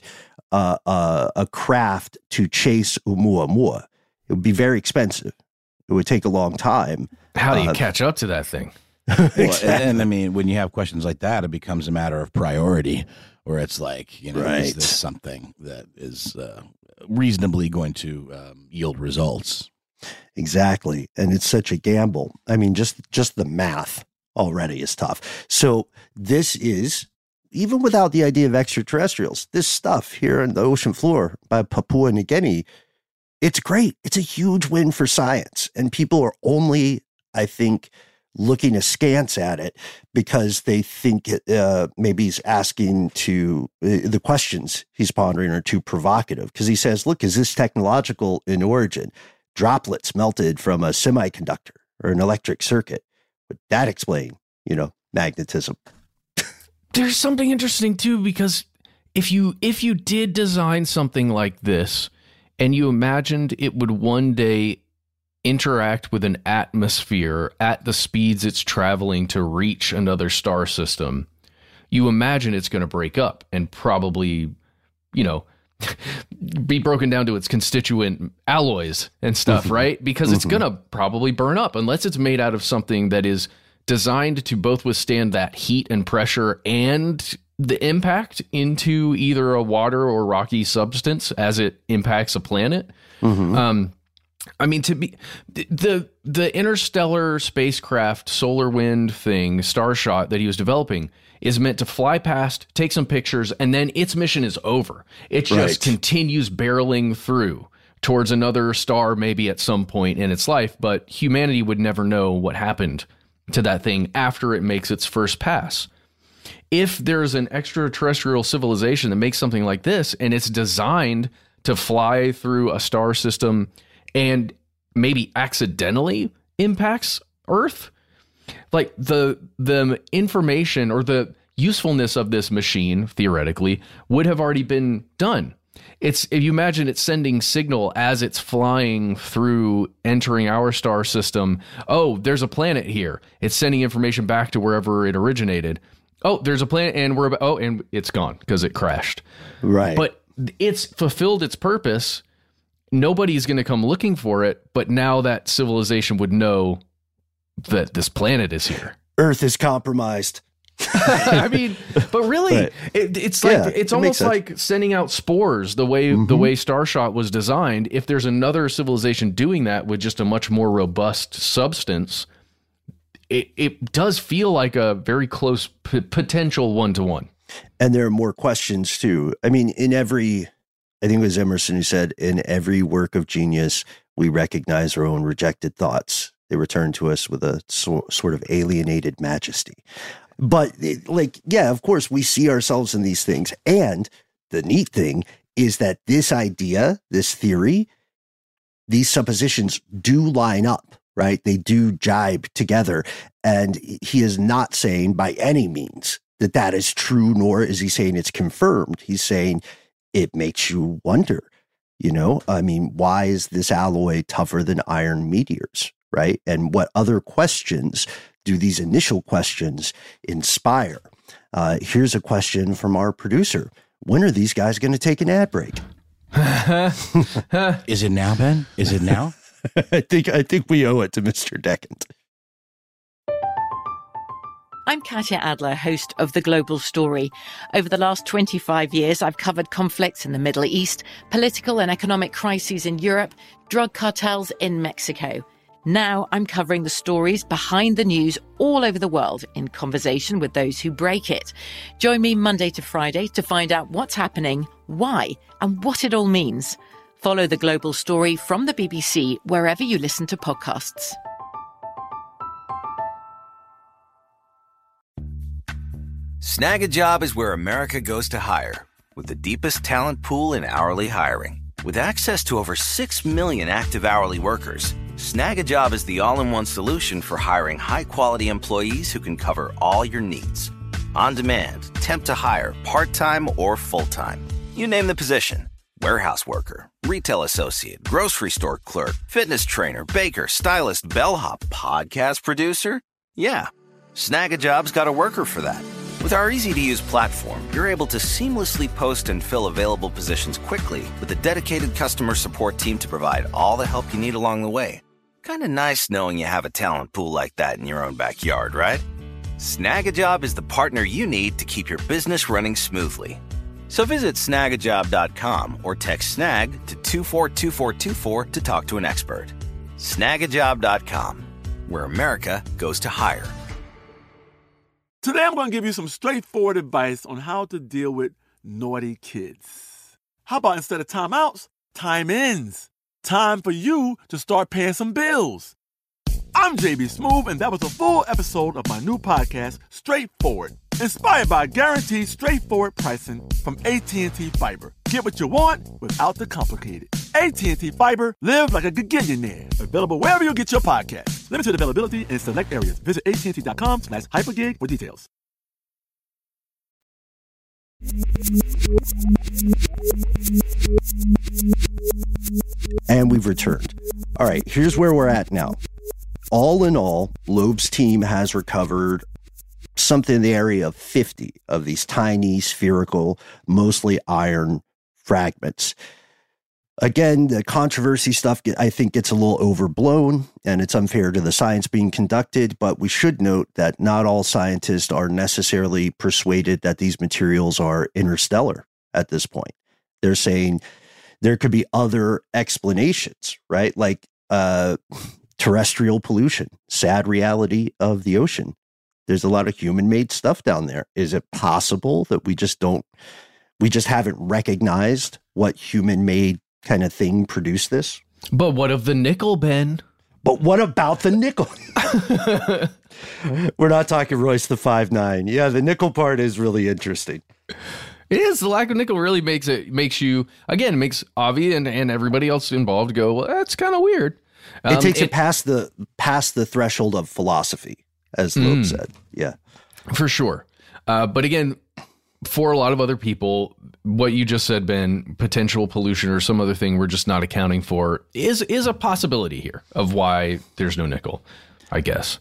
a craft to chase Oumuamua. It would be very expensive. It would take a long time. How do you catch up to that thing? Well, and I mean, when you have questions like that, it becomes a matter of priority, where it's like, you know, is this something that is reasonably going to yield results? Exactly. And it's such a gamble. I mean, just the math already is tough. So this is, even without the idea of extraterrestrials, this stuff here on the ocean floor by Papua New Guinea, it's great. It's a huge win for science. And people are only, I think, looking askance at it because they think maybe he's asking the questions he's pondering are too provocative. Because he says, look, is this technological in origin? Droplets melted from a semiconductor or an electric circuit. Would that explain, magnetism? There's something interesting too, because if you did design something like this and you imagined it would one day interact with an atmosphere at the speeds it's traveling to reach another star system, you imagine it's going to break up and probably, be broken down to its constituent alloys and stuff, right? Because it's going to probably burn up unless it's made out of something that is designed to both withstand that heat and pressure and the impact into either a water or rocky substance as it impacts a planet. I mean, to be the interstellar spacecraft Solar Wind thing, Starshot, that he was developing is meant to fly past, take some pictures, and then its mission is over. It just continues barreling through towards another star, maybe at some point in its life, but humanity would never know what happened to that thing after it makes its first pass. If there's an extraterrestrial civilization that makes something like this, and it's designed to fly through a star system and maybe accidentally impacts Earth, like the information or the usefulness of this machine, theoretically, would have already been done. If you imagine it's sending signal as it's flying through, entering our star system. Oh, there's a planet here. It's sending information back to wherever it originated. Oh, there's a planet, and and it's gone because it crashed. Right. But it's fulfilled its purpose. Nobody's going to come looking for it, but now that civilization would know that this planet is here. Earth is compromised. I mean, but really, it's like it's almost like sending out spores the way Starshot was designed. If there's another civilization doing that with just a much more robust substance, it does feel like a very close potential one-to-one. And there are more questions too. I mean, I think it was Emerson who said, in every work of genius, we recognize our own rejected thoughts. They return to us with a sort of alienated majesty. But of course, we see ourselves in these things. And the neat thing is that this idea, this theory, these suppositions do line up right? They do jibe together. And he is not saying by any means that that is true, nor is he saying it's confirmed. He's saying it makes you wonder, you know, I mean, why is this alloy tougher than iron meteors, right? And what other questions do these initial questions inspire? Here's a question from our producer. When are these guys going to take an ad break? Is it now, Ben? Is it now? I think we owe it to Mr. Decant. I'm Katya Adler, host of The Global Story. Over the last 25 years, I've covered conflicts in the Middle East, political and economic crises in Europe, drug cartels in Mexico. Now I'm covering the stories behind the news all over the world in conversation with those who break it. Join me Monday to Friday to find out what's happening, why, and what it all means. Follow The Global Story from the BBC wherever you listen to podcasts. Snag a Job is where America goes to hire, with the deepest talent pool in hourly hiring. With access to over 6 million active hourly workers, Snag a Job is the all-in-one solution for hiring high-quality employees who can cover all your needs. On demand, temp to hire, part-time or full-time. You name the position. Warehouse worker, retail associate, grocery store clerk, fitness trainer, baker, stylist, bellhop, podcast producer. Yeah, Snag a Job's got a worker for that. With our easy-to-use platform, you're able to seamlessly post and fill available positions quickly with a dedicated customer support team to provide all the help you need along the way. Kind of nice knowing you have a talent pool like that in your own backyard, right? Snag a Job is the partner you need to keep your business running smoothly. So visit snagajob.com or text snag to 242424 to talk to an expert. Snagajob.com, where America goes to hire. Today I'm going to give you some straightforward advice on how to deal with naughty kids. How about instead of timeouts, time-ins? Time for you to start paying some bills. I'm JB Smoove, and that was a full episode of my new podcast, Straightforward, inspired by guaranteed straightforward pricing from AT&T Fiber. Get what you want without the complicated. AT&T Fiber, live like a gigillionaire. Available wherever you get your podcast. Limited availability in select areas. Visit AT&T.com/hypergig for details. And we've returned. All right, here's where we're at now. All in all, Loeb's team has recovered something in the area of 50 of these tiny, spherical, mostly iron fragments. Again, the controversy stuff, I think, gets a little overblown, and it's unfair to the science being conducted, but we should note that not all scientists are necessarily persuaded that these materials are interstellar at this point. They're saying there could be other explanations, right? Like terrestrial pollution, sad reality of the ocean. There's a lot of human-made stuff down there. Is it possible that we just haven't recognized what human-made kind of thing produced this? But what of the nickel, Ben? But what about the nickel? We're not talking Royce the 5.9. Yeah, the nickel part is really interesting. It is. The lack of nickel really makes Avi and everybody else involved go, well, that's kind of weird. It takes it past the threshold of philosophy, as Loeb said. Yeah, for sure. But again, for a lot of other people, what you just said, Ben, potential pollution or some other thing we're just not accounting for is a possibility here of why there's no nickel, I guess.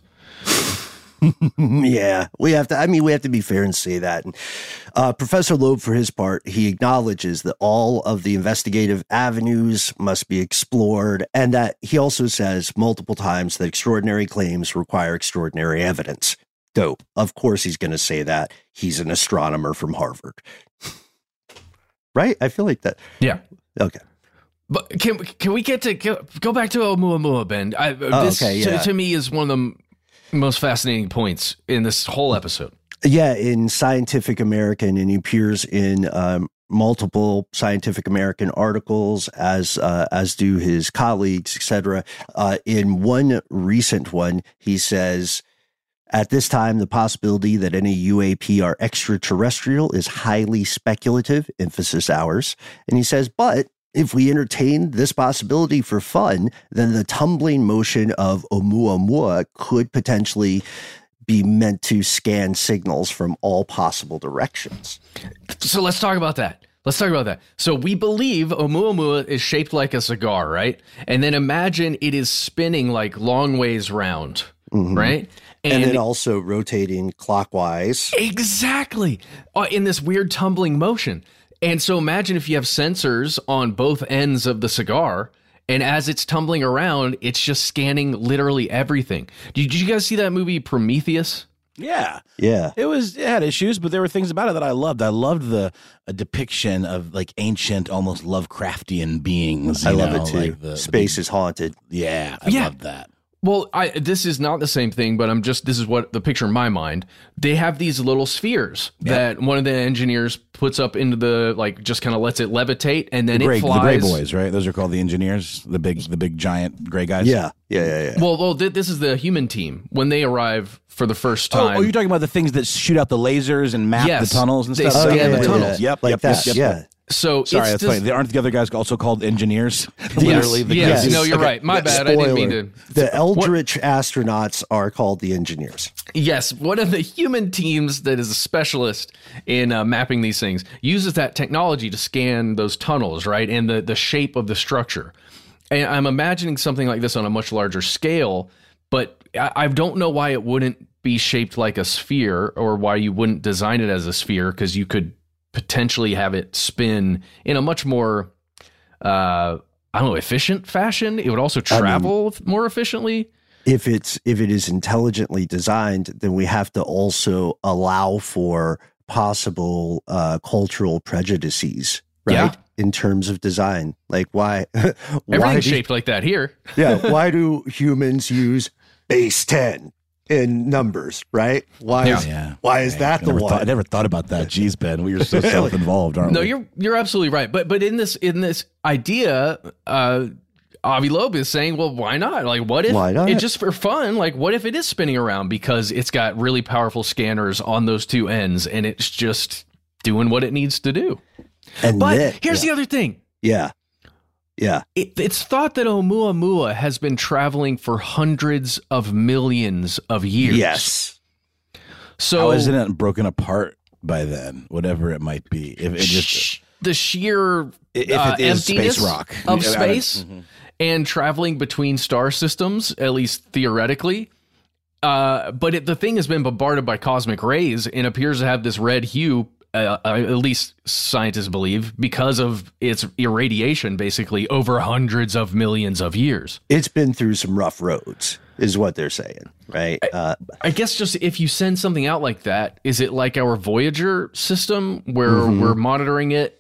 Yeah, we have to be fair and say that. Professor Loeb, for his part, he acknowledges that all of the investigative avenues must be explored, and that he also says multiple times that extraordinary claims require extraordinary evidence. Dope. Of course he's going to say that. He's an astronomer from Harvard. Right? I feel like that. Yeah. Okay. But can we get to go back to Oumuamua, Ben? To me is one of the most fascinating points in this whole episode. Yeah, in Scientific American, and he appears in multiple Scientific American articles, as do his colleagues, etc. In one recent one, he says, at this time, the possibility that any UAP are extraterrestrial is highly speculative, emphasis ours. And he says, but if we entertain this possibility for fun, then the tumbling motion of Oumuamua could potentially be meant to scan signals from all possible directions. So let's talk about that. So we believe Oumuamua is shaped like a cigar, right? And then imagine it is spinning like long ways round, right? And then also rotating clockwise. Exactly. In this weird tumbling motion. And so imagine if you have sensors on both ends of the cigar, and as it's tumbling around, it's just scanning literally everything. Did you guys see that movie Prometheus? Yeah. Yeah. It had issues, but there were things about it that I loved. I loved the depiction of like ancient, almost Lovecraftian beings. I love it too. Like Space is haunted. Yeah. I love that. Well, this is not the same thing, but this is what the picture in my mind. They have these little spheres that one of the engineers puts up into the, like, just kind of lets it levitate, and then it flies. The gray boys, right? Those are called the engineers, the big giant gray guys. Yeah. Well, this is the human team when they arrive for the first time. Oh, you're talking about the things that shoot out the lasers and map the tunnels and stuff? They scan the tunnels. Yep. So sorry, that's funny. Aren't the other guys also called engineers? Yes. No, you're right. My bad. Spoiler. I didn't mean to. The Eldritch astronauts are called the engineers. Yes, one of the human teams that is a specialist in mapping these things uses that technology to scan those tunnels, right, and the shape of the structure. And I'm imagining something like this on a much larger scale, but I don't know why it wouldn't be shaped like a sphere, or why you wouldn't design it as a sphere, because you could potentially have it spin in a much more, efficient fashion. It would also travel more efficiently. If it is intelligently designed, then we have to also allow for possible cultural prejudices, right? Yeah. In terms of design, like why everything's shaped like that here. Yeah. Why do humans use base 10 in numbers, right? Why is that the one? I never thought about that. Jeez, Ben, we are so self-involved, aren't we? No, you're absolutely right. But in this idea, Avi Loeb is saying, well, why not? Like, what if it's just for fun? Like, what if it is spinning around because it's got really powerful scanners on those two ends and it's just doing what it needs to do? But here's the other thing. Yeah. It's thought that Oumuamua has been traveling for hundreds of millions of years. Yes. So how isn't it broken apart by then? Whatever it might be, if it just the sheer emptiness space rock of space and traveling between star systems, at least theoretically. But the thing has been bombarded by cosmic rays and appears to have this red hue. At least scientists believe, because of its irradiation, basically over hundreds of millions of years. It's been through some rough roads, is what they're saying, right? I guess just if you send something out like that, is it like our Voyager system where we're monitoring it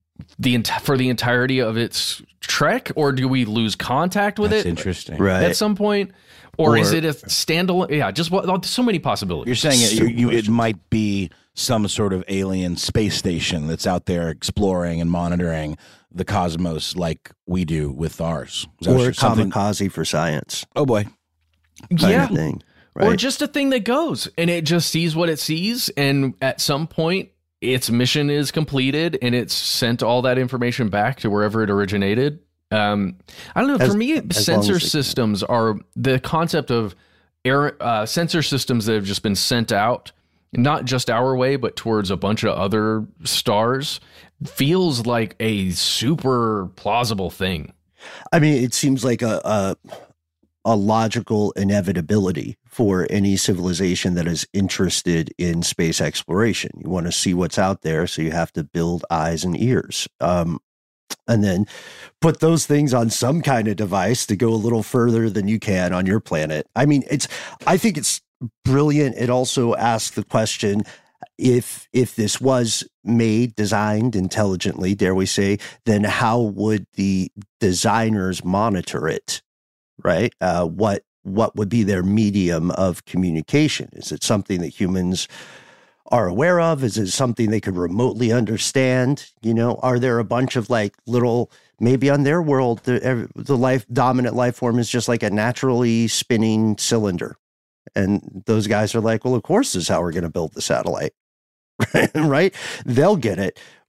for the entirety of its trek, or do we lose contact with it? Interesting, right? At some point, or is it a standalone? Yeah, just so many possibilities. You're saying it might be some sort of alien space station that's out there exploring and monitoring the cosmos like we do with ours. Or kamikaze for science. Oh, boy. Yeah. Thing, right? Or just a thing that goes and it just sees what it sees. And at some point, its mission is completed and it's sent all that information back to wherever it originated. I don't know. For me, sensor systems are the concept of sensor systems that have just been sent out, not just our way, but towards a bunch of other stars, feels like a super plausible thing. I mean, it seems like a logical inevitability for any civilization that is interested in space exploration. You want to see what's out there, so you have to build eyes and ears. And then put those things on some kind of device to go a little further than you can on your planet. I mean, I think it's brilliant. It also asks the question, if this was designed intelligently, dare we say, then how would the designers monitor it, right? What would be their medium of communication? Is it something that humans are aware of? Is it something they could remotely understand? You know, are there a bunch of like little, maybe on their world, the dominant life form is just like a naturally spinning cylinder. And those guys are like, well, of course this is how we're going to build the satellite, right? They'll get it.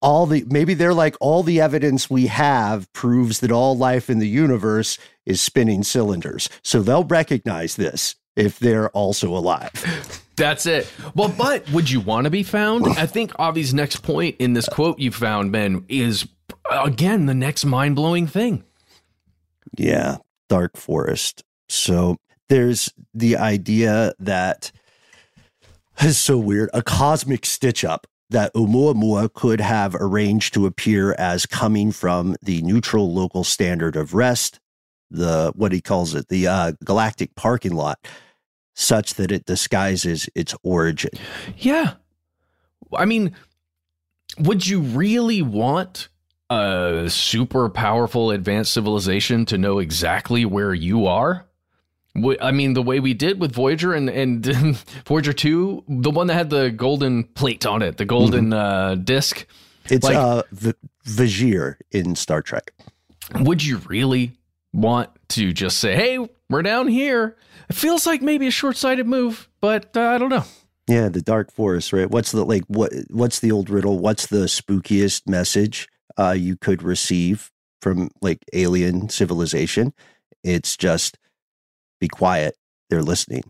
maybe they're like, all the evidence we have proves that all life in the universe is spinning cylinders. So they'll recognize this if they're also alive. That's it. Well, but would you want to be found? I think Avi's next point in this quote you found, Ben, is, again, the next mind-blowing thing. Yeah, dark forest. So there's the idea that is so weird, a cosmic stitch-up that Oumuamua could have arranged to appear as coming from the neutral local standard of rest, what he calls it, the galactic parking lot, such that it disguises its origin. Yeah. I mean, would you really want a super powerful advanced civilization to know exactly where you are? I mean, the way we did with Voyager and Voyager 2, the one that had the golden plate on it, the golden disc. It's Vajir in Star Trek. Would you really want to just say, hey, we're down here? It feels like maybe a short-sighted move, but I don't know. Yeah, the dark forest, right? What's the old riddle? What's the spookiest message you could receive from like alien civilization? It's just, be quiet. They're listening.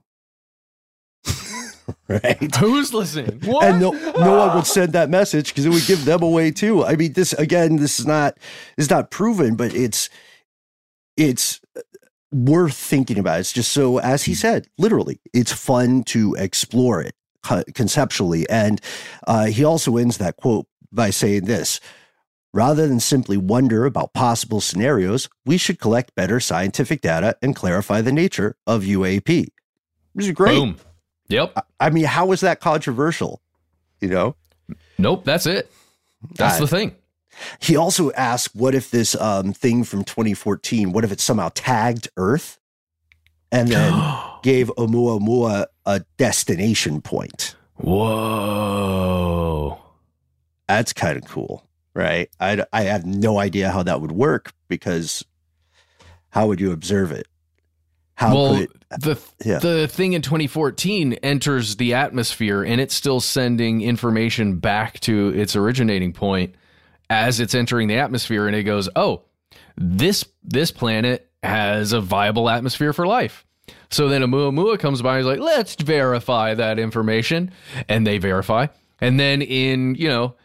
Right? Who's listening? What? And no one would send that message because it would give them away too. I mean, this is not proven, but it's worth thinking about. It's just so, as he said, literally, it's fun to explore it conceptually. And he also ends that quote by saying this: rather than simply wonder about possible scenarios, we should collect better scientific data and clarify the nature of UAP. This is great. Boom. Yep. I mean, how is that controversial? You know? Nope, that's it. That's the thing. He also asked, what if this thing from 2014, what if it somehow tagged Earth and then gave Oumuamua a destination point? Whoa. That's kind of cool. Right. I have no idea how that would work, because how would you observe it? The thing in 2014 enters the atmosphere and it's still sending information back to its originating point as it's entering the atmosphere, and it goes, oh, this planet has a viable atmosphere for life. So then Oumuamua comes by and is like, let's verify that information, and they verify. And then in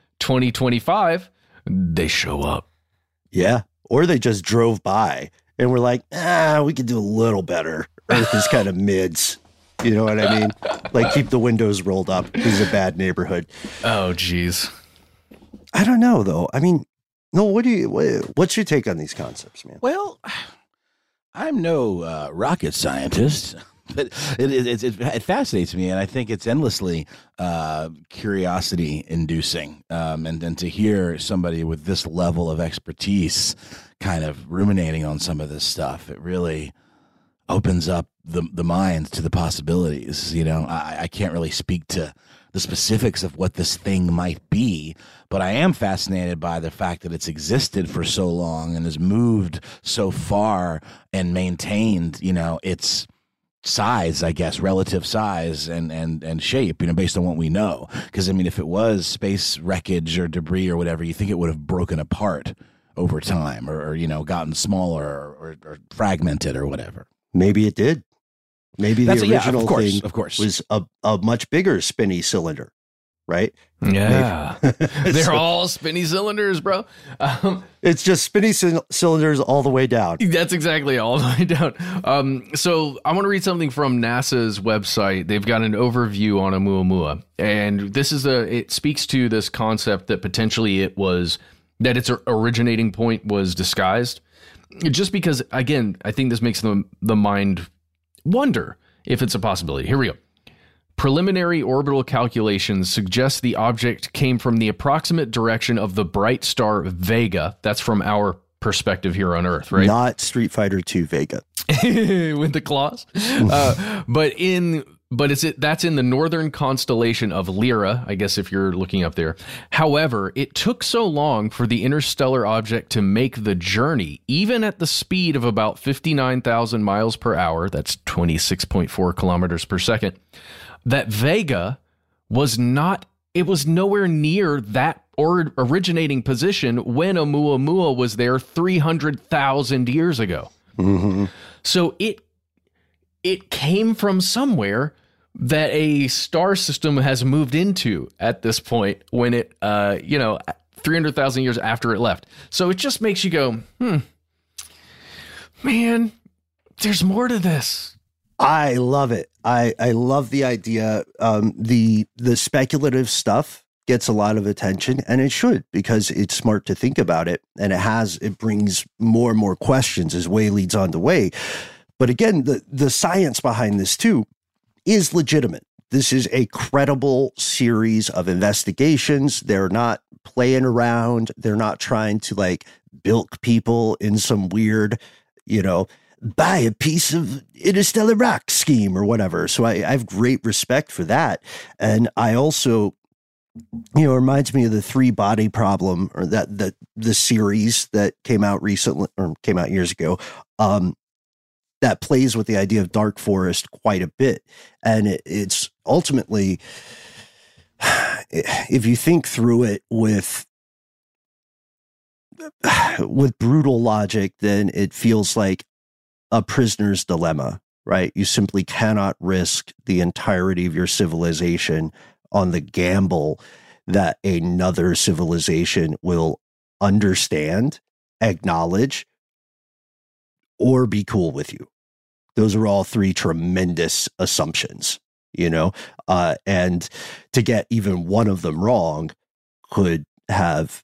2025, they show up. Yeah. Or they just drove by and were like, we could do a little better. Earth is kind of mids. You know what I mean? Like, keep the windows rolled up. This is a bad neighborhood. Oh, geez. I don't know, though. I mean, no, what's your take on these concepts, man? Well, I'm no rocket scientist, but it fascinates me, and I think it's endlessly curiosity-inducing. And to hear somebody with this level of expertise kind of ruminating on some of this stuff, it really opens up the mind to the possibilities. I can't really speak to the specifics of what this thing might be, but I am fascinated by the fact that it's existed for so long and has moved so far and maintained, its size, I guess, relative size and shape, based on what we know. Because, if it was space wreckage or debris or whatever, you think it would have broken apart over time or gotten smaller or fragmented or whatever. Maybe it did. Maybe the original thing of course. was a much bigger spinny cylinder, right? Yeah. They're all spinny cylinders, bro. It's just spinny cylinders all the way down. That's exactly all the way down. So I want to read something from NASA's website. They've got an overview on Oumuamua. And it speaks to this concept that potentially that its originating point was disguised. Just because, again, I think this makes the mind wonder if it's a possibility. Here we go. Preliminary orbital calculations suggest the object came from the approximate direction of the bright star Vega. That's from our perspective here on Earth, right? Not Street Fighter 2 Vega. With the claws. That's in the northern constellation of Lyra, I guess, if you're looking up there. However, it took so long for the interstellar object to make the journey, even at the speed of about 59,000 miles per hour, that's 26.4 kilometers per second, that Vega was nowhere near that originating position when Oumuamua was there 300,000 years ago. Mm-hmm. So it came from somewhere that a star system has moved into at this point when it, 300,000 years after it left. So it just makes you go, man, there's more to this. I love it. I love the idea. The speculative stuff gets a lot of attention, and it should, because it's smart to think about it, and it brings more and more questions as way leads on to way. But again, the science behind this too is legitimate. This is a credible series of investigations. They're not playing around. They're not trying to bilk people in some weird, buy a piece of interstellar rock scheme or whatever. So I have great respect for that. And I also, it reminds me of the 3-Body Problem, or the series that came out recently, or came out years ago, that plays with the idea of dark forest quite a bit. And it's ultimately, if you think through it with brutal logic, then it feels like a prisoner's dilemma, right? You simply cannot risk the entirety of your civilization on the gamble that another civilization will understand, acknowledge, or be cool with you. Those are all 3 tremendous assumptions, and to get even one of them wrong could have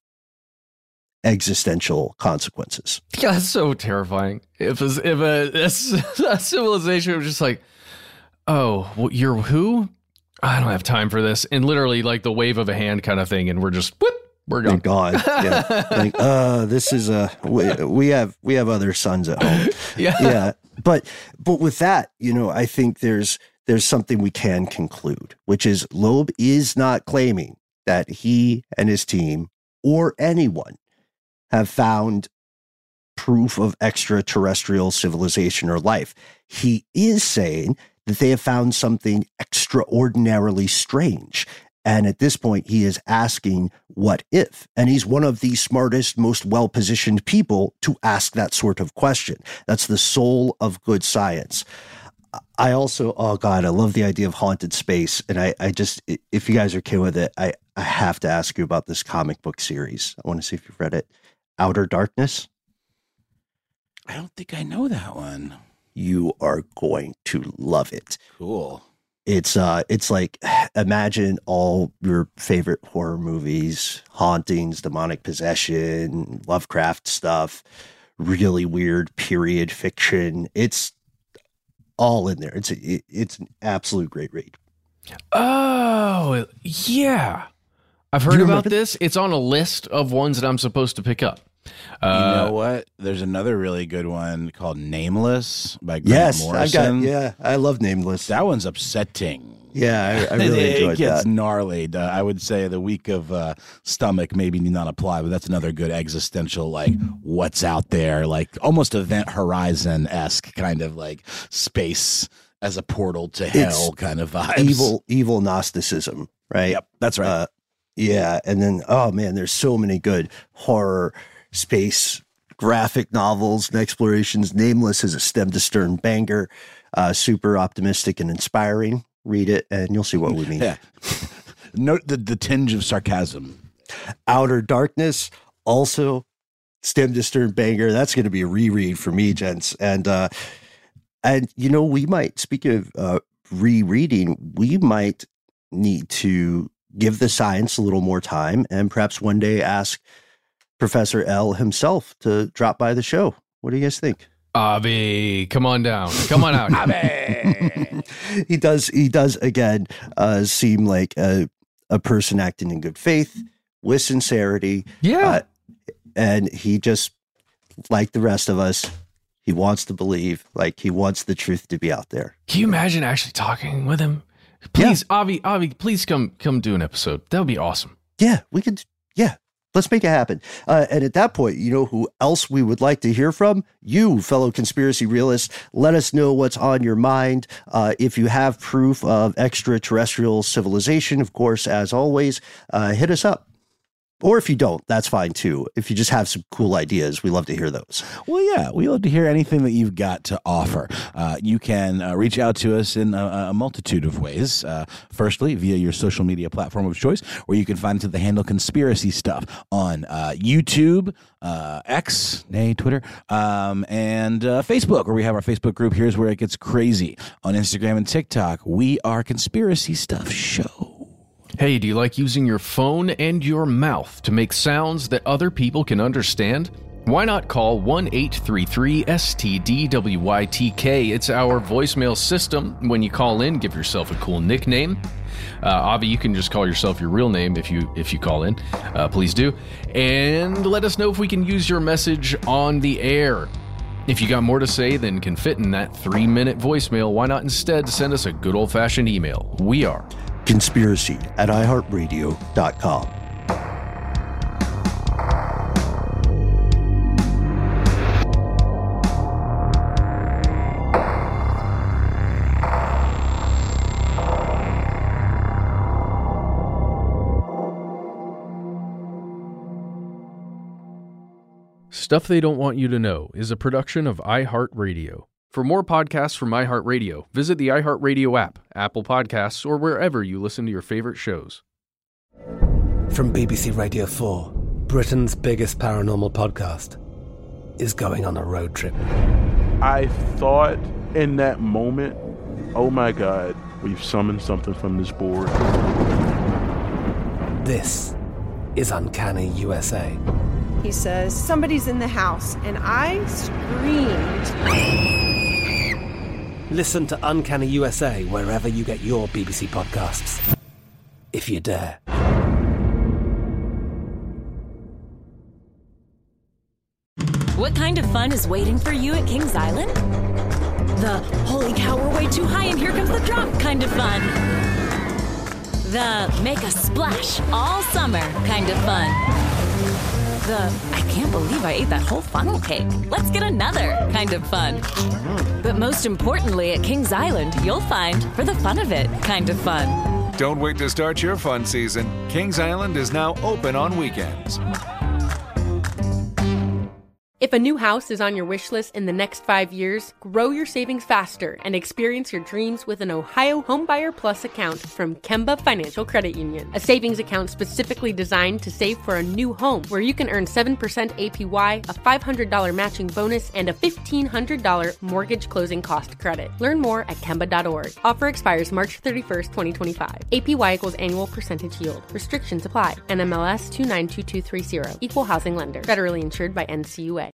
existential consequences. Yeah, that's so terrifying. If a civilization was just like, oh, well, you're who? I don't have time for this. And literally the wave of a hand kind of thing. And we're just, whoop, we're gone. God. Yeah. This is we have other sons at home. Yeah. Yeah. But with that, I think there's something we can conclude, which is Loeb is not claiming that he and his team or anyone have found proof of extraterrestrial civilization or life. He is saying that they have found something extraordinarily strange. And at this point, he is asking, what if? And he's one of the smartest, most well-positioned people to ask that sort of question. That's the soul of good science. I also, oh God, I love the idea of haunted space. And I just, if you guys are okay with it, I have to ask you about this comic book series. I want to see if you've read it. Outer Darkness. I don't think I know that one. You are going to love it. Cool. It's like, imagine all your favorite horror movies, hauntings, demonic possession, Lovecraft stuff, really weird period fiction. It's all in there. It's an absolute great read. Oh, yeah. I've heard about this. It's on a list of ones that I'm supposed to pick up. You know what? There's another really good one called Nameless by Grant Morrison. I love Nameless. That one's upsetting. Yeah, I really enjoyed it gets that. gnarly. I would say the week of stomach maybe need not apply, but that's another good existential, what's out there, almost Event Horizon-esque kind of space as a portal to hell kind of vibes. Evil Gnosticism, right? Yep, that's right. Yeah, and then, oh man, there's so many good horror space graphic novels and explorations. Nameless is a stem to stern banger, super optimistic and inspiring. Read it and you'll see what we mean. Yeah. Note the tinge of sarcasm. Outer Darkness, also stem to stern banger. That's going to be a reread for me, gents. And we might, speaking of rereading, we might need to give the science a little more time and perhaps one day ask Professor L himself to drop by the show. What do you guys think? Avi, come on down. Come on out. Avi. He does again seem like a person acting in good faith, with sincerity. Yeah. And he just, like the rest of us, he wants to believe, he wants the truth to be out there. Can you imagine actually talking with him? Please, yeah. Avi, please come do an episode. That would be awesome. Yeah, we could. Yeah, let's make it happen. And at that point, you know who else we would like to hear from? You, fellow conspiracy realists. Let us know what's on your mind. If you have proof of extraterrestrial civilization, of course, as always, hit us up. Or if you don't, that's fine too. If you just have some cool ideas, we love to hear those. Well, yeah, we love to hear anything that you've got to offer. You can reach out to us in a multitude of ways. Firstly, via your social media platform of choice, where you can find us at the handle Conspiracy Stuff on YouTube, X, Twitter, and Facebook, where we have our Facebook group. Here's where it gets crazy. On Instagram and TikTok, we are Conspiracy Stuff Show. Hey, do you like using your phone and your mouth to make sounds that other people can understand? Why not call 1-833-STDWYTK? It's our voicemail system. When you call in, give yourself a cool nickname. Avi, you can just call yourself your real name if you call in. Please do. And let us know if we can use your message on the air. If you got more to say than can fit in that 3-minute voicemail, why not instead send us a good old-fashioned email? We are conspiracy@iheartradio.com. Stuff They Don't Want You to Know is a production of iHeartRadio. For more podcasts from iHeartRadio, visit the iHeartRadio app, Apple Podcasts, or wherever you listen to your favorite shows. From BBC Radio 4, Britain's biggest paranormal podcast is going on a road trip. I thought in that moment, oh my God, we've summoned something from this board. This is Uncanny USA. He says, somebody's in the house, and I screamed. Listen to Uncanny USA wherever you get your BBC podcasts, if you dare. What kind of fun is waiting for you at Kings Island? The holy cow, we're way too high and here comes the drop kind of fun. The make a splash all summer kind of fun. The I can't believe I ate that whole funnel cake. Let's get another kind of fun. But most importantly, at Kings Island, you'll find for the fun of it kind of fun. Don't wait to start your fun season. Kings Island is now open on weekends. If a new house is on your wish list in the next 5 years, grow your savings faster and experience your dreams with an Ohio Homebuyer Plus account from Kemba Financial Credit Union. A savings account specifically designed to save for a new home, where you can earn 7% APY, a $500 matching bonus, and a $1,500 mortgage closing cost credit. Learn more at Kemba.org. Offer expires March 31st, 2025. APY equals annual percentage yield. Restrictions apply. NMLS 292230. Equal housing lender. Federally insured by NCUA.